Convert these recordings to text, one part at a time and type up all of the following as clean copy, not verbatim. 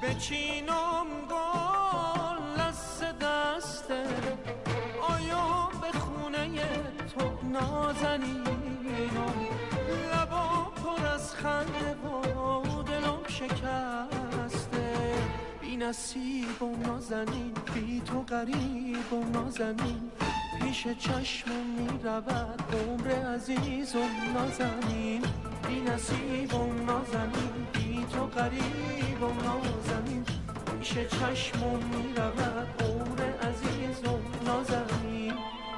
بچینم گل از دسته، آیا به خونه تو نازنینم، لبا پر از خنده و دلم شکسته. بی نصیب و نازنین، بی تو غریب و نازنین، پیش چشمم می رود عمر عزیز و نازنین. بی نصیب و نازنین، بی تو غریب و نازنین، پیش چشمم می رود عمر عزیز و نازنین.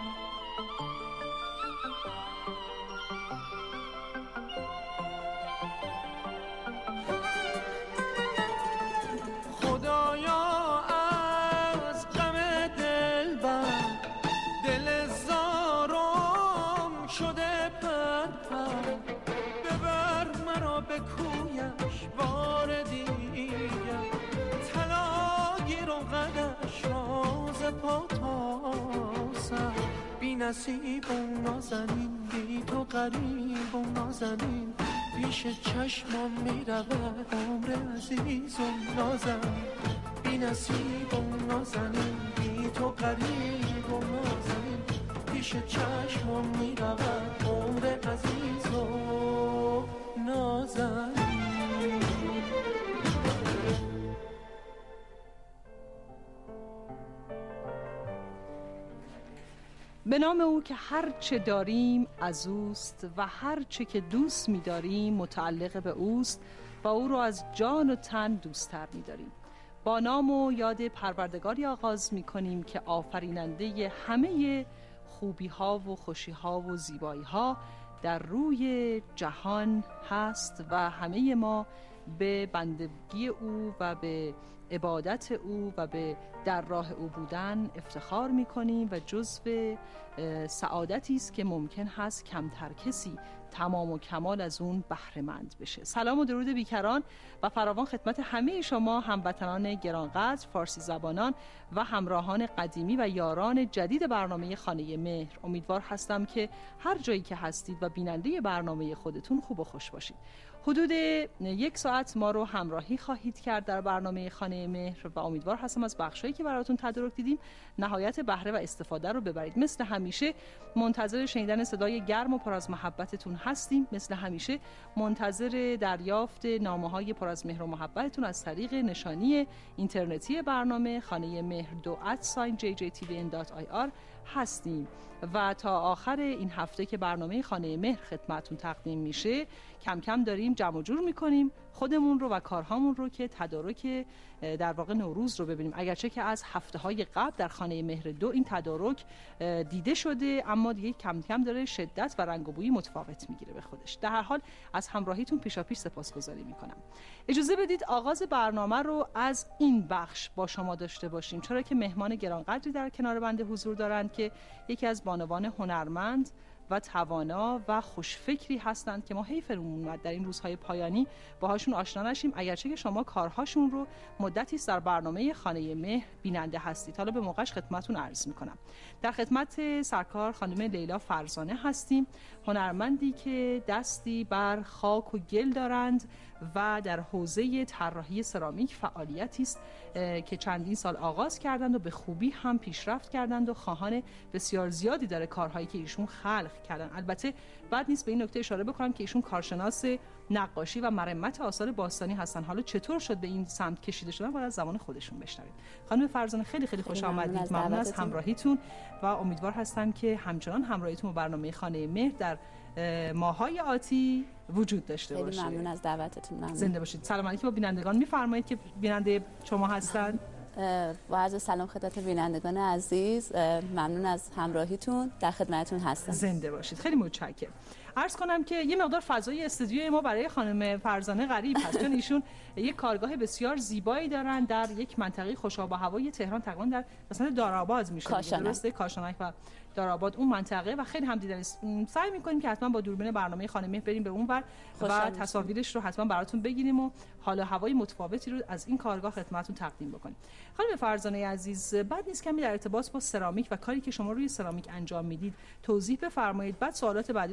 خدایا از غم دلبر دل زارم شده پرپر، ببر مرا به کویش بار دیگر، طلا گیر و قدش راز پا تا سر. بی نصیب و نازنین، بی تو غریب و نازنین، پیش چشمم می رود عمر عزیز و نازنین. بی نصیب و نازنین، بی تو غریب و نازنین، پیش چشمم می رود عمر عزیز و نازنین. به نام او که هر چه داریم از اوست و هر چه که دوست می داریم متعلق به اوست و او را از جان و تن دوست‌تر می داریم. با نام و یاد پروردگاری آغاز می کنیم که آفریننده همه خوبی ها و خوشی ها و زیبایی ها در روی جهان هست و همه ما به بندگی او و به عبادت او و به در راه او بودن افتخار می کنیم و جزو سعادتی است که ممکن هست کمتر کسی تمام و کمال از اون بهره مند بشه. سلام و درود بیکران و فراوان خدمت همه شما هموطنان گرانقدر، فارسی زبانان و همراهان قدیمی و یاران جدید برنامه خانه مهر. امیدوار هستم که هر جایی که هستید و بیننده برنامه خودتون خوب و خوش باشید. حدود 1 ساعت ما رو همراهی خواهید کرد در برنامه خانه مهر و امیدوار هستم از بخشایی که براتون تدارک دیدیم نهایت بهره و استفاده رو ببرید. مثل همیشه منتظر شنیدن صدای گرم و پر از محبتتون هستیم. مثل همیشه منتظر دریافت نامه‌های پر از مهر و محبتتون از طریق نشانی اینترنتی برنامه خانه مهر 2@jjtvn.ir هستیم و تا آخر این هفته که برنامه خانه مهر خدمتتون تقدیم میشه کم کم داریم جمع و جور میکنیم خودمون رو و کارهامون رو که تدارک در واقع نوروز رو ببینیم. اگرچه که از هفته‌های قبل در خانه مهر 2 این تدارک دیده شده اما دیگه کم کم داره شدت و رنگ و بویی متفاوت میگیره به خودش. در هر حال از همراهیتون پیشاپیش سپاسگزاری میکنم. اجازه بدید آغاز برنامه رو از این بخش با شما داشته باشیم، چرا که مهمان گرانقدری در کنار بنده حضور دارند که یکی از بانوان هنرمند و توانا و خوشفکری هستند که ما حیفمون اومد در این روزهای پایانی باهاشون آشنا نشیم، اگرچه که شما کارهاشون رو مدتی در برنامه خانه مهر بیننده هستید. حالا به موقعش خدمتتون عرض میکنم. در خدمت سرکار خانم لیلا فرزانه هستیم، هنرمندی که دستی بر خاک و گل دارند و در حوزه طراحی سرامیک فعالیتی است که چندین سال آغاز کردند و به خوبی هم پیشرفت کردند و خواهان بسیار زیادی داره کارهایی که ایشون خلق کردن. البته بد نیست به این نکته اشاره بکنم که ایشون کارشناس نقاشی و مرمت آثار باستانی هستن. حالا چطور شد به این سمت کشیده شدن باید از زبان خودشون بشنوید. خانم فرزانه خیلی خیلی خوش آمدید. ممنون از همراهیتون و امیدوار هستم که همچنان همراهیتون با برنامه خانه مهر در ماهای آتی وجود داشته باشه. خیلی ممنون از دعوتتون. ممنون. زنده باشید. سلام علیکم با بینندگان میفرمایید که بیننده شما هستند. با عرض سلام خدمت بینندگان عزیز، ممنون از همراهیتون، در خدمتتون هستم. زنده باشید. خیلی متشکرم. عرض کنم که یه مقدار فضای استودیوی ما برای خانم فرزانه غریب هست چون ایشون یک کارگاه بسیار زیبایی دارن در یک منطقه خوش‌آب و هوای تهران، تقریبا در مثلا دارآباد میشه درسته، کاشانک و دارآباد اون منطقه و خیلی هم دیدن. سعی می‌کنیم که حتما با دوربین برنامه خانم مهر بریم به اونور و تصاویرش رو حتما براتون بگیریم و حال و هوای متفاوتی رو از این کارگاه خدمتتون تقدیم بکنیم. خانم فرزانه عزیز، بعد نیست کمی در ارتباط با سرامیک و کاری که شما روی سرامیک انجام میدید توضیح بفرمایید، بعد سوالات بعدی رو ازتون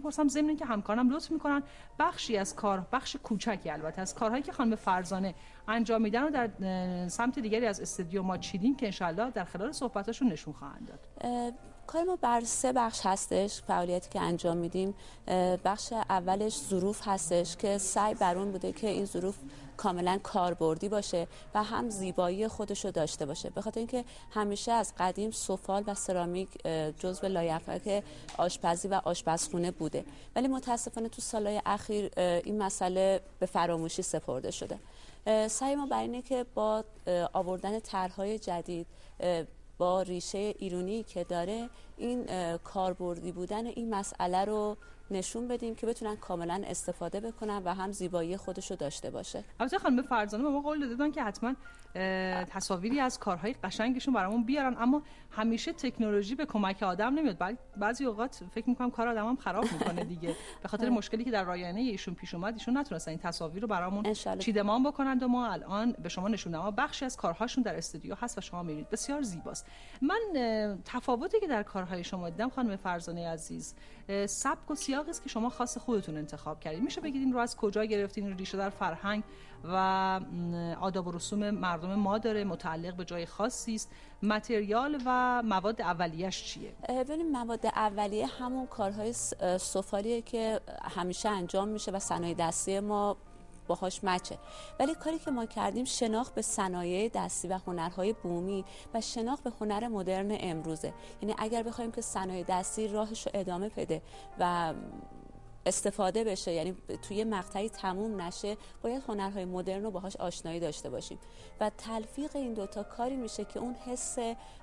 بپرسم، ضمن اینکه همکارانم لطف میکنن بخشی از کار، بخش کوچکی البته از کارهایی که خانم فرزانه انجام میدن و در سمت دیگری از استودیو ما چیدیم که انشالله در خلال صحبتاشون نشون خواهند داد. کار ما بر 3 بخش هستش، فعالیتی که انجام میدیم. بخش اولش ظروف هستش که سعی بر اون بوده که این ظروف کاملا کاربردی باشه و هم زیبایی خودش رو داشته باشه، به خاطر اینکه همیشه از قدیم سفال و سرامیک جزو لایحه‌های آشپزی و آشپزخونه بوده، ولی متاسفانه تو سالهای اخیر این مسئله به فراموشی سپرده شده. سعی ما بر اینه که با آوردن طرح‌های جدید با ریشه ایرانی که داره این کاربردی بودن این مسئله رو نشون بدیم که بتونن کاملا استفاده بکنن و هم زیبایی خودش رو داشته باشه. البته خانم فرزانه به ما قول دادن که حتما تصاویری از کارهای قشنگشون برامون بیارن، اما همیشه تکنولوژی به کمک آدم نمیاد، بعضی اوقات فکر میکنم کار آدمم خراب میکنه دیگه. به خاطر مشکلی که در رایانه ایشون پیش اومد، ایشون نتونستن این تصاویر رو برامون چیدمان بکنند و ما الان به شما نشون دادیم. بخشی از کارهاشون در استودیو هست و شما میبینید، بسیار زیباست. من تفاوتی که در کارهای شما دیدم خانم فرزانه عزیز، سبک و سیاقی است که شما خاص خودتون انتخاب کردید. میشه بگید این رو از کجا گرفتین؟ ریشه در فرهنگ و آداب و رسوم مردم ما داره، متعلق به جای خاصی است؟ متریال و مواد اولیه‌اش چیه؟ ببینید، مواد اولیه همون کارهای سفالیه که همیشه انجام میشه و صنایع دستی ما باهاش مچه، ولی کاری که ما کردیم شناخت به صنایع دستی و هنرهای بومی و شناخت به هنر مدرن امروزه. یعنی اگر بخوایم که صنایع دستی راهش رو ادامه بده و استفاده بشه، یعنی توی مقطعی تموم نشه، باید هنرهای مدرن رو باهاش آشنایی داشته باشیم و تلفیق این دوتا کاری میشه که اون حس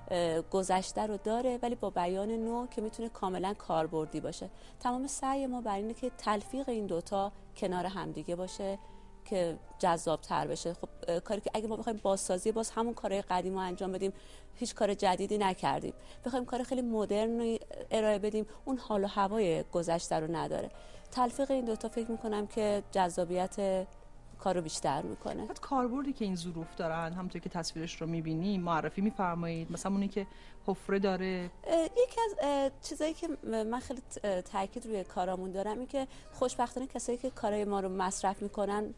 گذشته رو داره ولی با بیان نو که میتونه کاملا کاربردی باشه. تمام سعی ما بر اینه که تلفیق این دوتا کنار همدیگه باشه که جذاب تر بشه. خب کاری که اگه ما بخوایم بازسازی باز همون کارهای قدیم رو انجام بدیم، هیچ کار جدیدی نکردیم. بخوایم کار خیلی مدرن ارائه بدیم، اون حال و هوای گذشته رو نداره. تلفیق این دوتا فکر میکنم که جذابیت کارو بیشتر میکنه. کاربردی که این ظروف دارن همونطور که تصویرش رو میبینی معرفی میفرمایید، مثلا اونی که حفره داره. یکی از چیزایی که من خیلی تاکید روی کارامون دارم این که خوشبختانه کسایی که کارای ما رو مصرف میکنن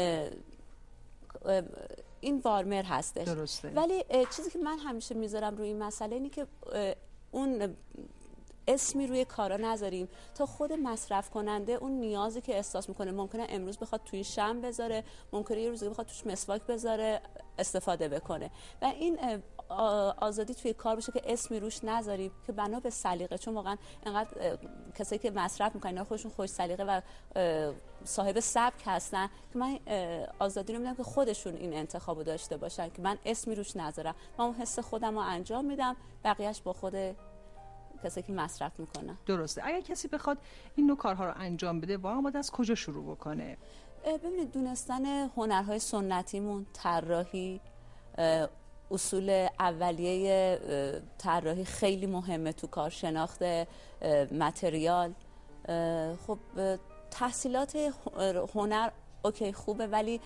این وارمر هستش. درسته. ولی چیزی که من همیشه میذارم روی این مسئله اینه که اون اسمی روی کارا نذاریم تا خود مصرف کننده اون نیازی که احساس میکنه، ممکنه امروز بخواد توی شم بذاره، ممکنه یه روزی بخواد توش مسواک بذاره استفاده بکنه و این آزادی توی کار بشه که اسمی روش نذاریم که بنا به سلیقه، چون واقعا انقدر کسایی که مصرف میکنن خودشون خوش سلیقه و صاحب سبک هستن که من آزادی رو میدم که خودشون این انتخابو داشته باشن که من اسمی روش نذارم، من اون حس خودم رو انجام میدم، بقیهش با خود کسی که مصرف میکنه. درسته. اگر کسی بخواد این نوع کارها رو انجام بده، واقعا باید از کجا شروع بکنه؟ ببینید، دونستن هنرهای سنتیمون، طراحی، اصول اولیه طراحی خیلی مهمه تو کار، شناخت متریال. خب تحصیلات هنر اوکی خوبه، ولی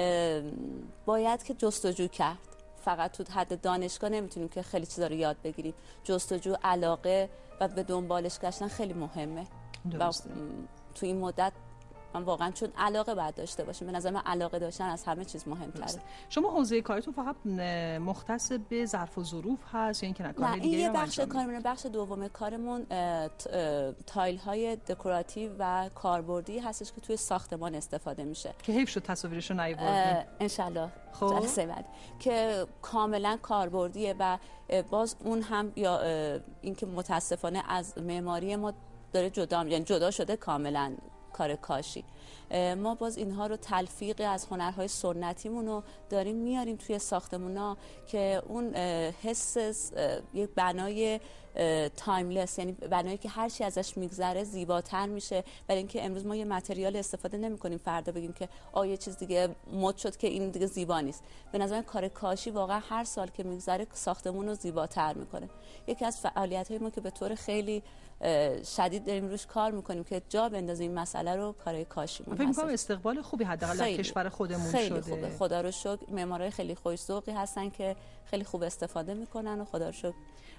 باید که جستجو کرد. فقط تو حد دانشگاه نمیتونیم که خیلی چیزا رو یاد بگیریم. جستجو، علاقه و به دنبالش گشتن خیلی مهمه. درسته. و تو این مدت من واقعا چون علاقه باید داشته باشیم، به نظر من علاقه داشتن از همه چیز مهمتره. شما حوزه کارتون فقط مختص به ظرف و ظروف هست یا اینکه نه کار دیگه؟ این یه بخش کارمون. بخش دوم کارمون تایل های دکوراتیو و کاربردی هستش که توی ساختمان استفاده میشه که حیف شد تصاویرشو نیاوردیم. ان شاءالله خب جلسه بعد که کاملا کاربردیه و باز اون هم یا اینکه متاسفانه از معماری ما داره جدا شده کاملا کار کاشی. ما باز اینها رو تلفیق از هنرهای سنتیمون رو داریم میاریم توی ساختمونا که اون حس یک بنای تایملس، یعنی بنایی که هر چی ازش میگذره زیباتر میشه، برای اینکه امروز ما یه متریال استفاده نمی‌کنیم فردا بگیم که یه چیز دیگه مد شد که این دیگه زیبا نیست. به نظر من کار کاشی واقعا هر سال که میگذره ساختمون رو زیباتر میکنه. یکی از فعالیت‌های ما که به طور خیلی شدید داریم روش کار میکنیم که جا بندازیم این مسئله رو، کارهای کاشیمون هست. فکر می‌کنم استقبال خوبی حداقل در کشور خودمون خیلی شده. خوبه، خدا رو شکر. معمارای خیلی خوش ذوقی هستن که خیلی خوب استفاده میکنن و خدا رو شکر.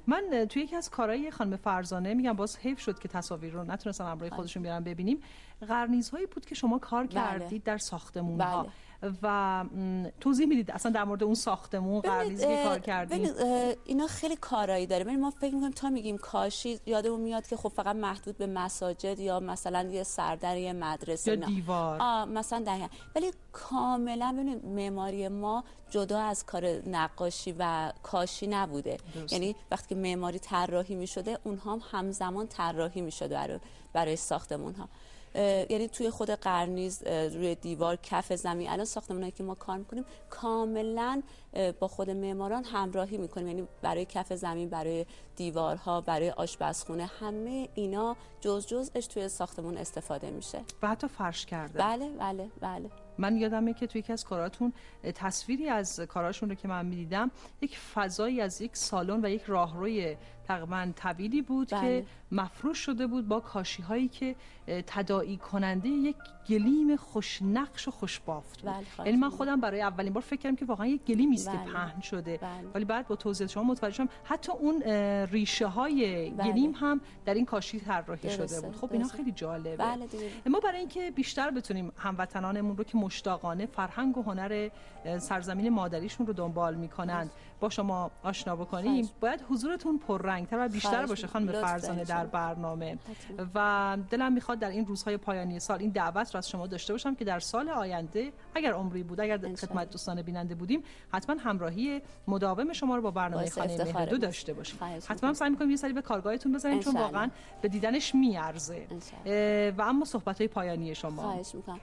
من توی یکی از کارهای خانم فرزانه میگم باز حیف شد که تصاویر رو نتونستن همراه خودشون بیارن ببینیم، قرنیزهایی بود که شما کار کردید در ساختمون‌ها و توضیح میدید اصلا در مورد اون ساختمون قرنیزی که کار کردید؟ اینا خیلی کارایی داره. ببین ما فکر می‌کنیم تا میگیم کاشی یادمون میاد که خب فقط محدود به مساجد یا مثلا یه سردر یه مدرسه یا دیوار مثلا دقیقاً، ولی کاملا ببینید معماری ما جدا از کار نقاشی و کاشی نبوده. یعنی وقتی که معماری طراحی می‌شده اونها هم همزمان طراحی می‌شده برای ساختمان‌ها. یعنی توی خود قرنیز، روی دیوار، کف زمین، الان ساختمانایی که ما کار میکنیم کاملا با خود معماران همراهی میکنیم. یعنی برای کف زمین، برای دیوارها، برای آشپزخونه، همه اینا جزش توی ساختمون استفاده میشه و حتی فرش کرده. بله بله بله. من یادمه که توی یکی از کاراتون تصویری از کاراشون رو که من می‌دیدم، یک فضایی از یک سالن و یک راهروی تقریباً طویلی بود که مفروش شده بود با کاشی‌هایی که تداعی کننده یک گلیم خوشنقش و خوشبافت بود. یعنی من خودم برای اولین بار فکر کردم که واقعا یک گلیمی است که پهن شده، ولی بعد با توضیح شما متوجه شدم حتی اون ریشه‌های گلیم هم در این کاشی طراحی شده بود. خب اینا خیلی جالبه. ما برای اینکه بیشتر بتونیم هموطنانمون رو که مشتاقانه فرهنگ و هنر سرزمین مادریشون رو دنبال میکنن با شما آشنا بکنیم، باید حضورتون پررنگتر و بیشتر باشه خانم فرزانه در برنامه. و دلم میخواد در این روزهای پایانی سال این دعوت رو از شما داشته باشم که در سال آینده اگر عمری بود، اگر خدمت دوستان بیننده بودیم، حتما همراهی مداوم شما رو با برنامه خانه مهر 2 داشته باشیم. حتما سعی می‌کنیم یه سری به کارگاهتون بزنیم چون واقعا به دیدنش میارزه. و اما صحبت‌های پایانی شما. خواهش می‌کنم.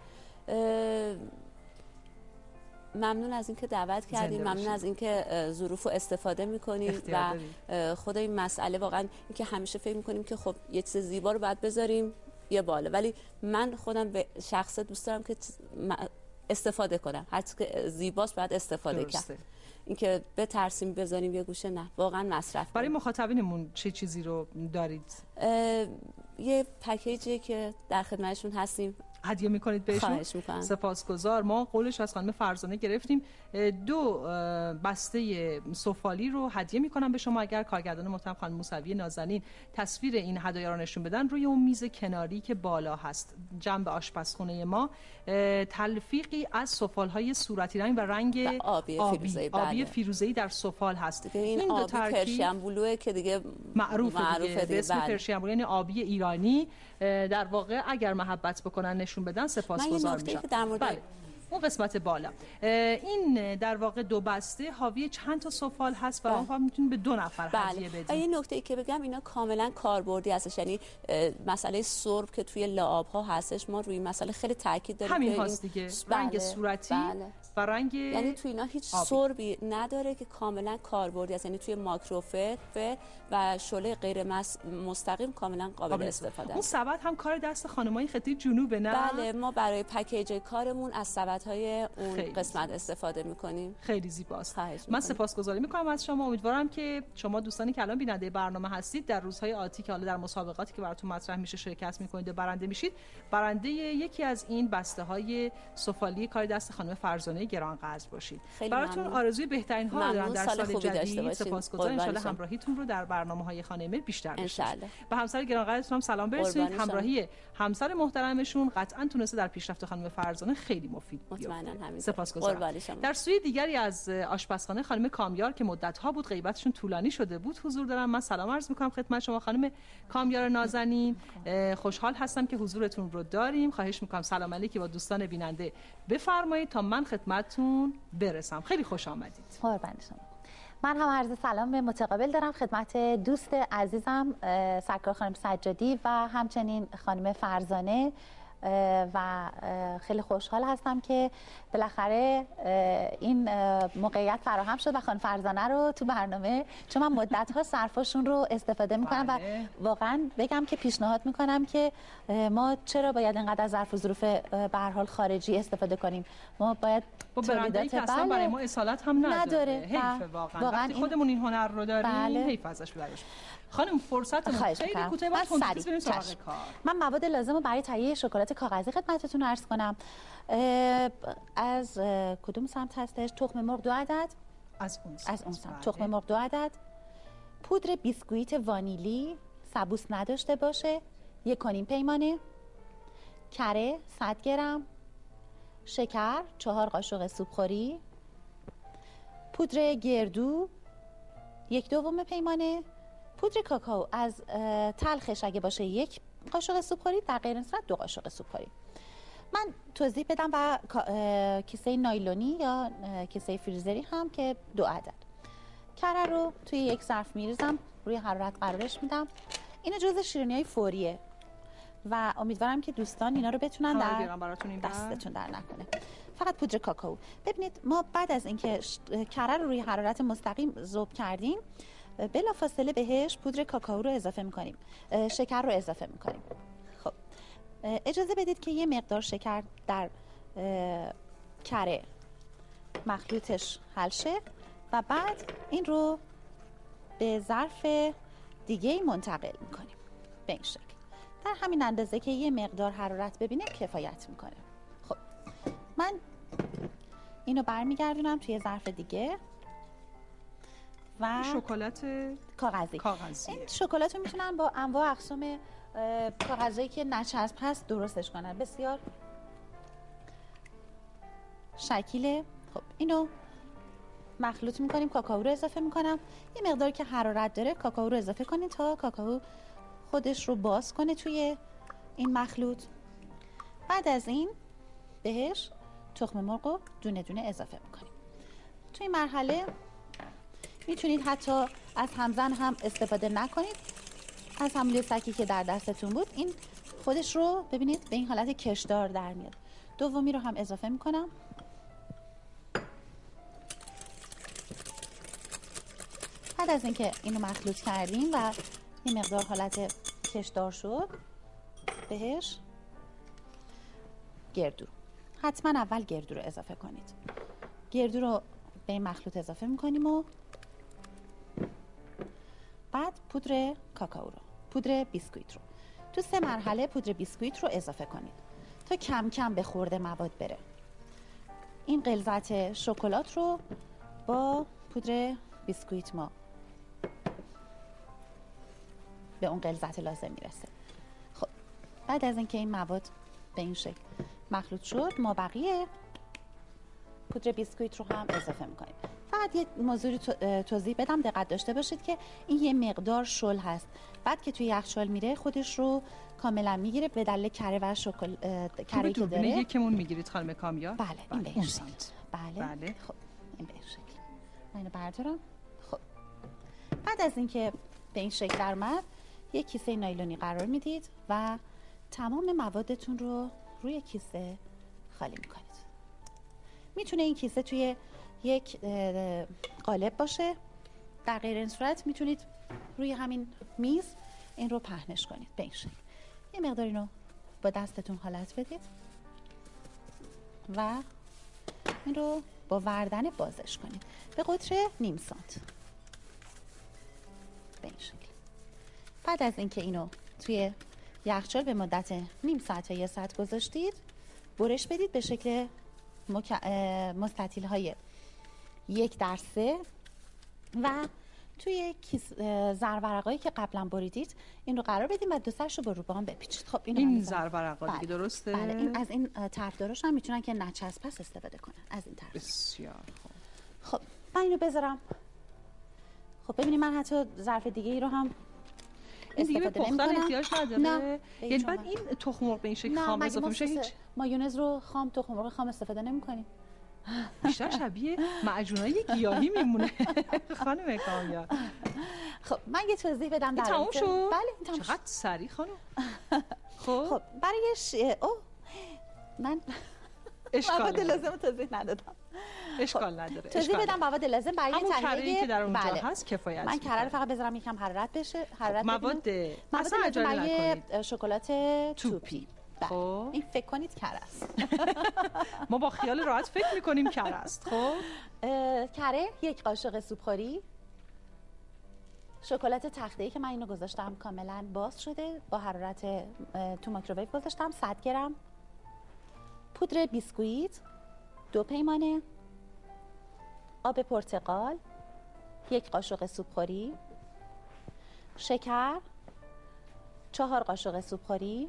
ممنون از اینکه دعوت کردیم، ممنون از اینکه ظروف رو استفاده میکنیم و خود این مسئله واقعا اینکه همیشه فکر میکنیم که خب یه چیز زیبا رو باید بذاریم یه بالا، ولی من خودم به شخص دوست دارم که استفاده کنم، هر چیزی که زیباست باید استفاده کرد. اینکه بترسیم بذاریم یه گوشه، نه، واقعا مصرف. برای مخاطبینمون چه چیزی رو دارید؟ یه پکیجی که در خدمتشون هستیم هدیه میکنید بهشون. خواهش میکنم. سپاسگزار. ما قولش از خانم فرزانه گرفتیم 2 بسته سفالی رو هدیه میکنم به شما اگر کارگردان محترم خانم موسوی نازنین تصویر این هدایا رو نشون بدن روی اون میز کناری که بالا هست جنب آشپزخونه ما. تلفیقی از سفالهای صورتی رنگ و رنگ آبی فیروزه‌ای در سفال هست. این آبی پرشین بلوئه که دیگه معروفه دیگه. به اسم پرشین بلو، یعنی آبی ایرانی. در واقع اگر محبت بکنن نشون بدن سپاسگزار میشم. اون قسمت بالا این در واقع 2 بسته حاوی چند تا سفال هست و ما میتونیم به 2 نفر هدیه بدیم. یه نکته ای که بگم اینا کاملا کاربردی هستش، یعنی مسئله سرب که توی لعاب ها هستش ما روی مسئله خیلی تاکید داریم. همین هست دیگه. رنگ صورتی و رنگ، یعنی توی اینا هیچ سربی نداره که کاملا کاربردی است، یعنی توی ماکروفیبر و شعله غیر مستقیم کاملا قابل استفاده است. اون سبد هم کار دست خانمای خطه جنوب، نه؟ بله، ما برای پکیج کارمون از سبدهای اون قسمت استفاده می‌کنیم. خیلی زیباست. من سپاسگزاری می‌کنم از شما. امیدوارم که شما دوستانی که الان بیننده برنامه هستید در روزهای آتی که حالا در مسابقاتی که براتون مطرح میشه شرکت می‌کنید و برنده میشید، برنده یکی از این بسته‌های سفالی کار دست خانم فرزانه گرانقدر باشید. براتون آرزوی بهترین ها دارم در سال جدید. سپاسگزارم. ان شاءالله همراهیتون رو در برنامه‌های خانه مهر بیشتر بشه. به همسر گرانقدرتون هم سلام برسونید. همراهی همسر محترمشون قطعاً تونسته در پیشرفت خانم فرزانه خیلی مفید بیفته. سپاسگزارم. در سوی دیگری از آشپزخانه خانم کامیار که مدت‌ها بود غیبتشون طولانی شده بود حضور دارم. من سلام عرض می‌کنم خدمت شما خانم کامیار نازنین. خوشحال هستم که حضورتون رو داریم. خواهش می‌کنم سلام علیکی با دوستان بیننده بفرمایید تا من خدمتتون برسم. خیلی خوش آمدید. قربان شما. من هم عرض سلام متقابل دارم خدمت دوست عزیزم سرکار خانم سجادی و همچنین خانم فرزانه و خیلی خوشحال هستم که بالاخره این موقعیت فراهم شد و خانم فرزانه رو تو برنامه، چون من مدت‌ها صرفاشون رو استفاده می‌کنم و واقعا بگم که پیشنهاد می‌کنم که ما چرا باید اینقدر از ظرف و ظروف به هر حال خارجی استفاده کنیم. ما باید با برندایی که اصلا برای ما اصالت هم نداره. حیف واقعا. وقتی خودمون این هنر رو داریم حیف ازش ببریم. خانم فرصتمون خیلی کوتاه، باید تونتیز بریم سراغ کار. من مواد لازم رو برای تهیه شکلات کاغذی خدمتتون عرض کنم. از کدوم سمت هستش؟ تخم مرغ 2 عدد. از اون سمت. تخم مرغ 2 عدد، پودر بیسکویت وانیلی سبوس نداشته باشه 1.5 پیمانه، کره 100 گرم، شکر 4 قاشق سوپخوری، پودر گردو 1/2 پیمانه، پودر کاکائو از تلخش اگه باشه 1 قاشق سوپخوری، در غیر این صورت 2 قاشق سوپخوری. من توضیح بدم و کیسه نایلونی یا کیسه فریزری هم که 2 عدد. کره رو توی یک ظرف میریزم، روی حرارت قرارش میدم. این جزء شیرینی‌های فوریه و امیدوارم که دوستان اینا رو بتونن در دستتون در نکنه. فقط پودر کاکائو. ببینید ما بعد از اینکه کره رو روی حرارت مستقیم ذوب کردیم، بلافاصله بهش پودر کاکائو رو اضافه می‌کنیم، شکر رو اضافه می‌کنیم. خب اجازه بدید که یه مقدار شکر در کره مخلوطش حل شه و بعد این رو به ظرف دیگه منتقل می‌کنیم به این شکل. در همین اندازه که یه مقدار حرارت ببینه کفایت میکنه. خب من اینو برمیگردونم توی ظرف دیگه و شکلات کاغذی. این شکلات رو میتونن با انواع اقسام کاغذایی که نچسب هست درستش کنن. بسیار شکیله. خب اینو مخلوط میکنیم، کاکائو رو اضافه میکنم. یه مقداری که حرارت داره کاکائو رو اضافه کنید تا کاکائو خودش رو باز کنه توی این مخلوط. بعد از این بهش تخم مرغ رو دونه دونه اضافه میکنیم. توی این مرحله میتونید حتی از همزن هم استفاده نکنید. از حمله سکی که در دستتون بود این خودش رو ببینید به این حالت کشدار در میاد. دومی رو هم اضافه میکنم. بعد از اینکه اینو مخلوط کردیم و این مقدار حالت کشدار شد، بهش گردو، حتما اول گردو رو اضافه کنید. گردو رو به این مخلوط اضافه میکنیم و بعد پودر کاکائو رو، پودر بیسکویت رو تو 3 مرحله پودر بیسکویت رو اضافه کنید تا کم کم به خورده مواد بره. این غلظت شکلات رو با پودر بیسکویت ما به اون غلظت لازم میرسه. خب بعد از اینکه این مواد به این شکل مخلوط شد، ما بقیه پودر بیسکویت رو هم اضافه میکنیم. فقط یه موضوعی توضیح بدم، دقت داشته باشید که این یه مقدار شل هست. بعد که توی یخچال میره خودش رو کاملا میگیره به دلیل کره و کره که داره. یکمون میگیرید خانم کامیا؟ بله این به این شکل. بله. خب این به این شکل. من اینو بردارم. خب بعد از اینکه به این شکل در اومد، یک کیسه نایلونی قرار میدید و تمام موادتون رو روی کیسه خالی میکنید. میتونه این کیسه توی یک قالب باشه، در غیر این صورت میتونید روی همین میز این رو پهنش کنید به این شکل. یه مقدار اینو با دستتون حالت بدید و این رو با وردن بازش کنید به قطر نیم سانت به این شکل. بعد از اینکه اینو توی یخچال به مدت نیم ساعت یا 1 ساعت گذاشتید، برش بدید به شکل مستطیل های 1/3 و توی زرورقایی که قبلا بریدید این رو قرار بدید و 2 سرش رو با روبان بپیچید. خب این زرورقا دیگه درسته؟ بله این از این طرفداراش هم میتونن که نچسب پس استفاده کنن از این طرف. بسیار خب من اینو بذارم. خب ببینید من حتی ظرف دیگه ای رو هم این دیگه به پختن احتیاج نداره؟ نه. یعنی بعد این تخم مرغ به این شکل خام اضافه میشه هیچ؟ مایونز رو خام، تخم مرغ خام استفاده نمی‌کنیم. بیشتر شبیه معجونای گیاهی میمونه خانم کامیا. خب من یه توضیح بدم در تموم شد؟ بله تموم شد. چقدر سریع خانم. خب برای من مواد لازم توضیح ندادم. اشکال نداره. توضیح بدم مواد لازم برای تهیه که در اونجا هست کفایت. من کره رو فقط بذارم یکم حرارت بشه. مواد لازم برای شکلات توپی. خب این فکر کنید کره است. ما با خیال راحت فکر می‌کنیم کره است. خب کره 1 قاشق سوپخوری، شکلات تخته‌ای که من اینو گذاشتم کاملا باز شده با حرارت تو مایکروویو گذاشتم 100 گرم، پودر بیسکویت 2 پیمانه، آب پرتقال 1 قاشق سوپخوری، شکر، 4 قاشق سوپخوری،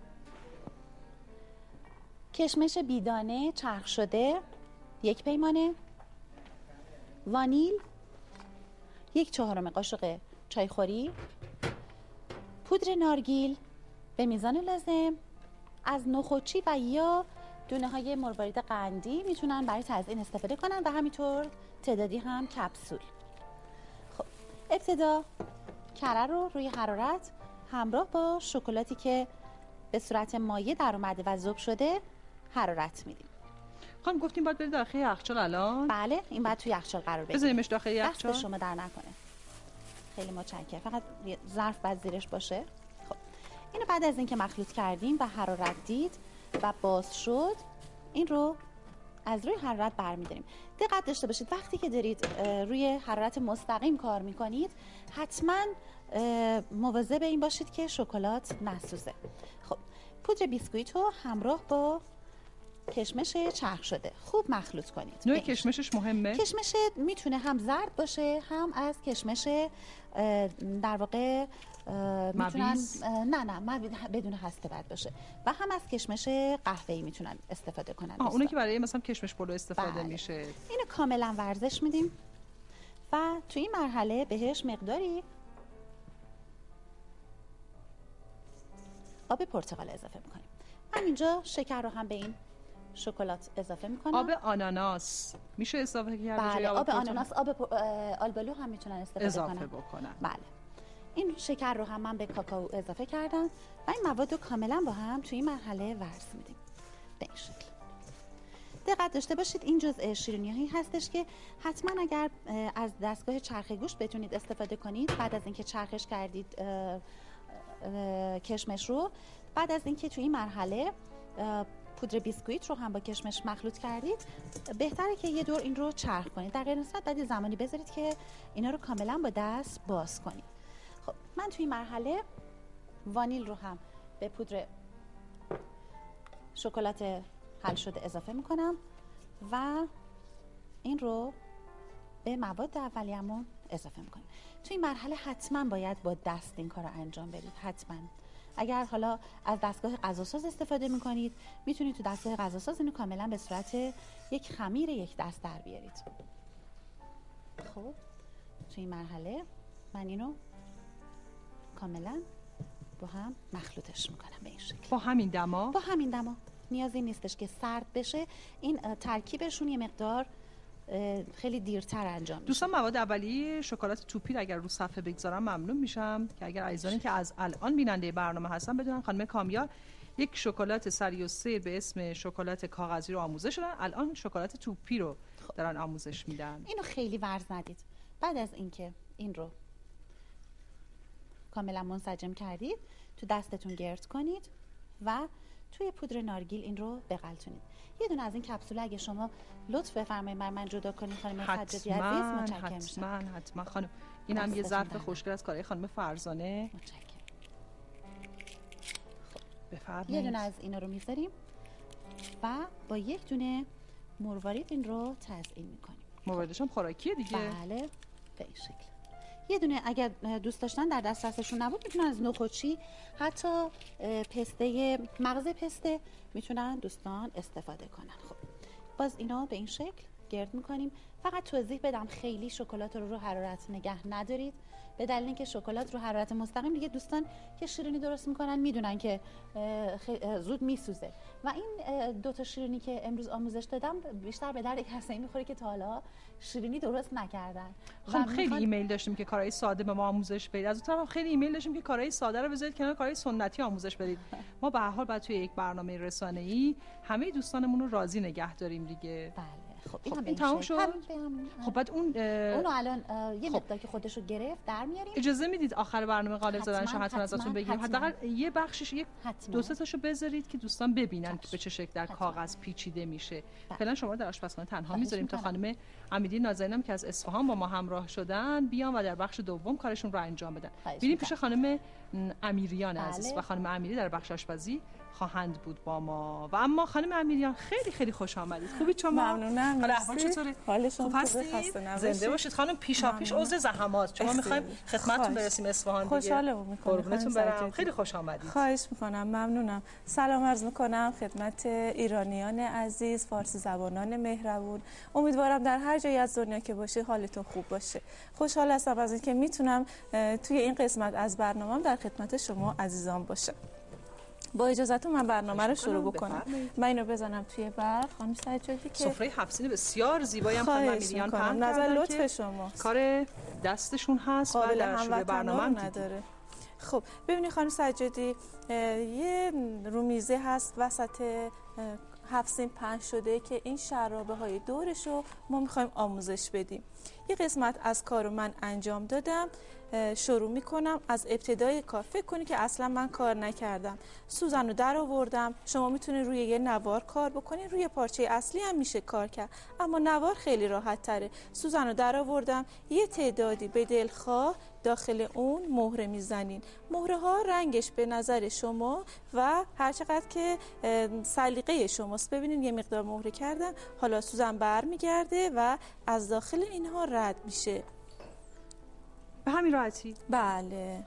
کشمش بیدانه چرخ شده 1 پیمانه، وانیل 1/4 قاشق چایخوری، پودر نارگیل به میزان لازم، از نخودچی و یا دونه های مروارید قندی میتونن برای تزیین استفاده کنن و همینطور تعدادی هم کپسول. خب ابتدا کره رو روی حرارت همراه با شکلاتی که به صورت مایع در اومده و ذوب شده حرارت میدیم. خانم گفتیم باید برید داخل یخچال الان؟ بله، این باید توی یخچال قرار بگیره. بذاریمش داخل یخچال؟ دست شما در نکنه. خیلی متشکرم. فقط یه ظرف بعد زیرش باشه. خب اینو بعد از اینکه مخلوط کردیم و حرارت دید و باز شد، این رو از روی حرارت برمی‌داریم. دقت داشته باشید وقتی که دارید روی حرارت مستقیم کار می‌کنید حتما مواظب این باشید که شکلات نسوزه. خب پودر بیسکویت رو همراه با کشمش چرخ شده خوب مخلوط کنید. نوع کشمشش مهمه؟ کشمش میتونه هم زرد باشه هم از کشمش در واقع میتونن نه بدون هسته بد باشه و هم از کشمش قهوه‌ای میتونن استفاده کنن. اونه که برای مثلا کشمش پلو استفاده بله. میشه. اینو کاملا ورزش میدیم و تو این مرحله بهش مقداری آب پرتقال اضافه میکنیم. من اینجا شکر رو هم به این شکلات اضافه میکنم. آب آناناس میشه اضافه کرد؟ بله آب آناناس، آب آلبالو هم میتونن استفاده بکنن. بله. این شکر رو هم من به کاکائو اضافه کردم و این مواد رو کاملا با هم توی این مرحله ورز میدیم به این شکل. دقت داشته باشید این جزء شیرینی‌هایی هستش که حتما اگر از دستگاه چرخ گوشت بتونید استفاده کنید بعد از اینکه چرخش کردید کشمش رو، بعد از اینکه توی این مرحله پودر بیسکویت رو هم با کشمش مخلوط کردید بهتره که یه دور این رو چرخ کنید. در غیر این صورت بعد زمانی بذارید که اینا رو کاملا با دست باز کنید. خب من توی این مرحله وانیل رو هم به پودر شکلات حل شده اضافه میکنم و این رو به مواد اولیه‌مون اضافه میکنیم. توی این مرحله حتما باید با دست این کار رو انجام بدید. حتما اگر حالا از دستگاه غذاساز استفاده میکنید میتونید تو دستگاه غذاساز اینو کاملا به صورت یک خمیر یک دست در بیارید. خب توی این مرحله من اینو کاملا با هم مخلوطش میکنم به این شکل. با همین دما؟ با همین دما. نیازی نیستش که سرد بشه. این ترکیبشون یه مقدار خیلی دیرتر انجام میشه. دوستان مواد اولیه شکلات توپی اگر رو صفحه بگذارم ممنون میشم که اگر عزیزانی که از الان بیننده برنامه هستن بدونن خانم کامیار یک شکلات سری و سیر به اسم شکلات کاغذی رو آموزش دادن، الان شکلات توپی رو دارن آموزش میدن. اینو خیلی ورز ندید. بعد از اینکه این رو کاملا منسجم کردید تو دستتون گرد کنید و توی پودر نارگیل این رو بغلتونید. یه دونه از این کپسول اگه شما لطف بفرمایید من جدا کنید خانم سجادی عزیز متشکرم میشم. حتما خانم. این هم یه ظرف خوشگل از کارهای خانم فرزانه. متشکرم. بفرمایید. یه دونه از اینا رو میذاریم و با یک دونه مروارید این رو تزیین میکنیم. مروردش هم خوراکیه دیگه. بله به این شکل. یه دونه اگر دوست داشتن در دسترسشون نبود میتونن از نخودچی حتی پسته مغز پسته میتونن دوستان استفاده کنن. خب باز اینا به این شکل گرد میکنیم. فقط توضیح بدم خیلی شکلات رو حرارت نگه ندارید به دلیل اینکه شکلات رو حرارت مستقیم دیگه دوستان که شیرینی درست میکنن میدونن که زود میسوزه و این دو تا شیرینی که امروز آموزش دادم بیشتر به درد کسایی میخوره که تا حالا شیرینی درست نکردن. خب خیلی ایمیل داشتیم که کارهای ساده به ما آموزش بدید. از اون طرف خیلی ایمیل داشتیم که کارهای ساده رو بذارید کنار کارهای سنتی آموزش بدید. ما به هر حال بعد توی یک برنامه رسانه‌ای همه دوستانمون رو راضی نگه داریم دیگه. بله. خب این تموم شد. خب بعد اونو الان یه مقدار که خودشو گرفت در میاریم. اجازه میدید آخر برنامه قالب زدنشو حتما ازتون بگیریم. حداقل یه بخشش یک دو سه تاشو بذارید که دوستان ببینن که به چه شکل در کاغذ پیچیده میشه. فعلا شما در آشپزخانه تنها میذاریم تا خانم امیری نازنینم که از اصفهان با ما همراه شدن بیان و در بخش دوم کارشون رو انجام بدن. بریم پیش خانم امیریان عزیز و خانم امیری در بخش آشپزی خواهند بود با ما. و اما خانم امیریان خیلی خیلی خوش آمدید. خوبید شما؟ ممنونم. حالا احوال چطوره؟ حالشون خوب هستید؟ زنده باشید خانم. پیشاپیش عذر زحمات، چون ما می‌خوایم خدمتتون برسیم اصفهان دیگه. خوشحالم می‌کنم. قربونتون برم. خیلی خوش آمدید. خواهش می‌کنم. ممنونم. سلام عرض می‌کنم خدمت ایرانیان عزیز، فارسی زبانان مهربون. امیدوارم در هر جایی از دنیا که باشید حالتون خوب باشه. خوشحال هستم از اینکه میتونم توی این قسمت از برنامه‌ام در خدمت شما عزیزان باشم. با اجازهتون من برنامه رو شروع بکنم. من اینو بزنم توی برق خانم سجادی که سفره 7 سینه بسیار زیبایی هم خانم امیریان پهن نظر کردن لطف شما. کار دستشون هست و در شروع برنامه هم نداره. خب ببینید خانم سجادی، یه رومیزه هست وسط 7 سین پهن شده که این شرابه های دورش رو ما میخوایم آموزش بدیم. یه قسمت از کار رو من انجام دادم. شروع میکنم از ابتدای کار. فکر کنی که اصلا من کار نکردم. سوزن رو در آوردم. شما میتونید روی یه نوار کار بکنید، روی پارچه اصلی هم میشه کار کرد، اما نوار خیلی راحت تره. سوزن رو در آوردم. یه تعدادی به دلخواه داخل اون مهره میزنین. مهره ها رنگش به نظر شما و هر چقدر که سلیقه شماست. ببینید یه مقدار مهره کردم. حالا سوزن بر میگرده و از داخل اینها رد میشه. به همین راحتی؟ بله.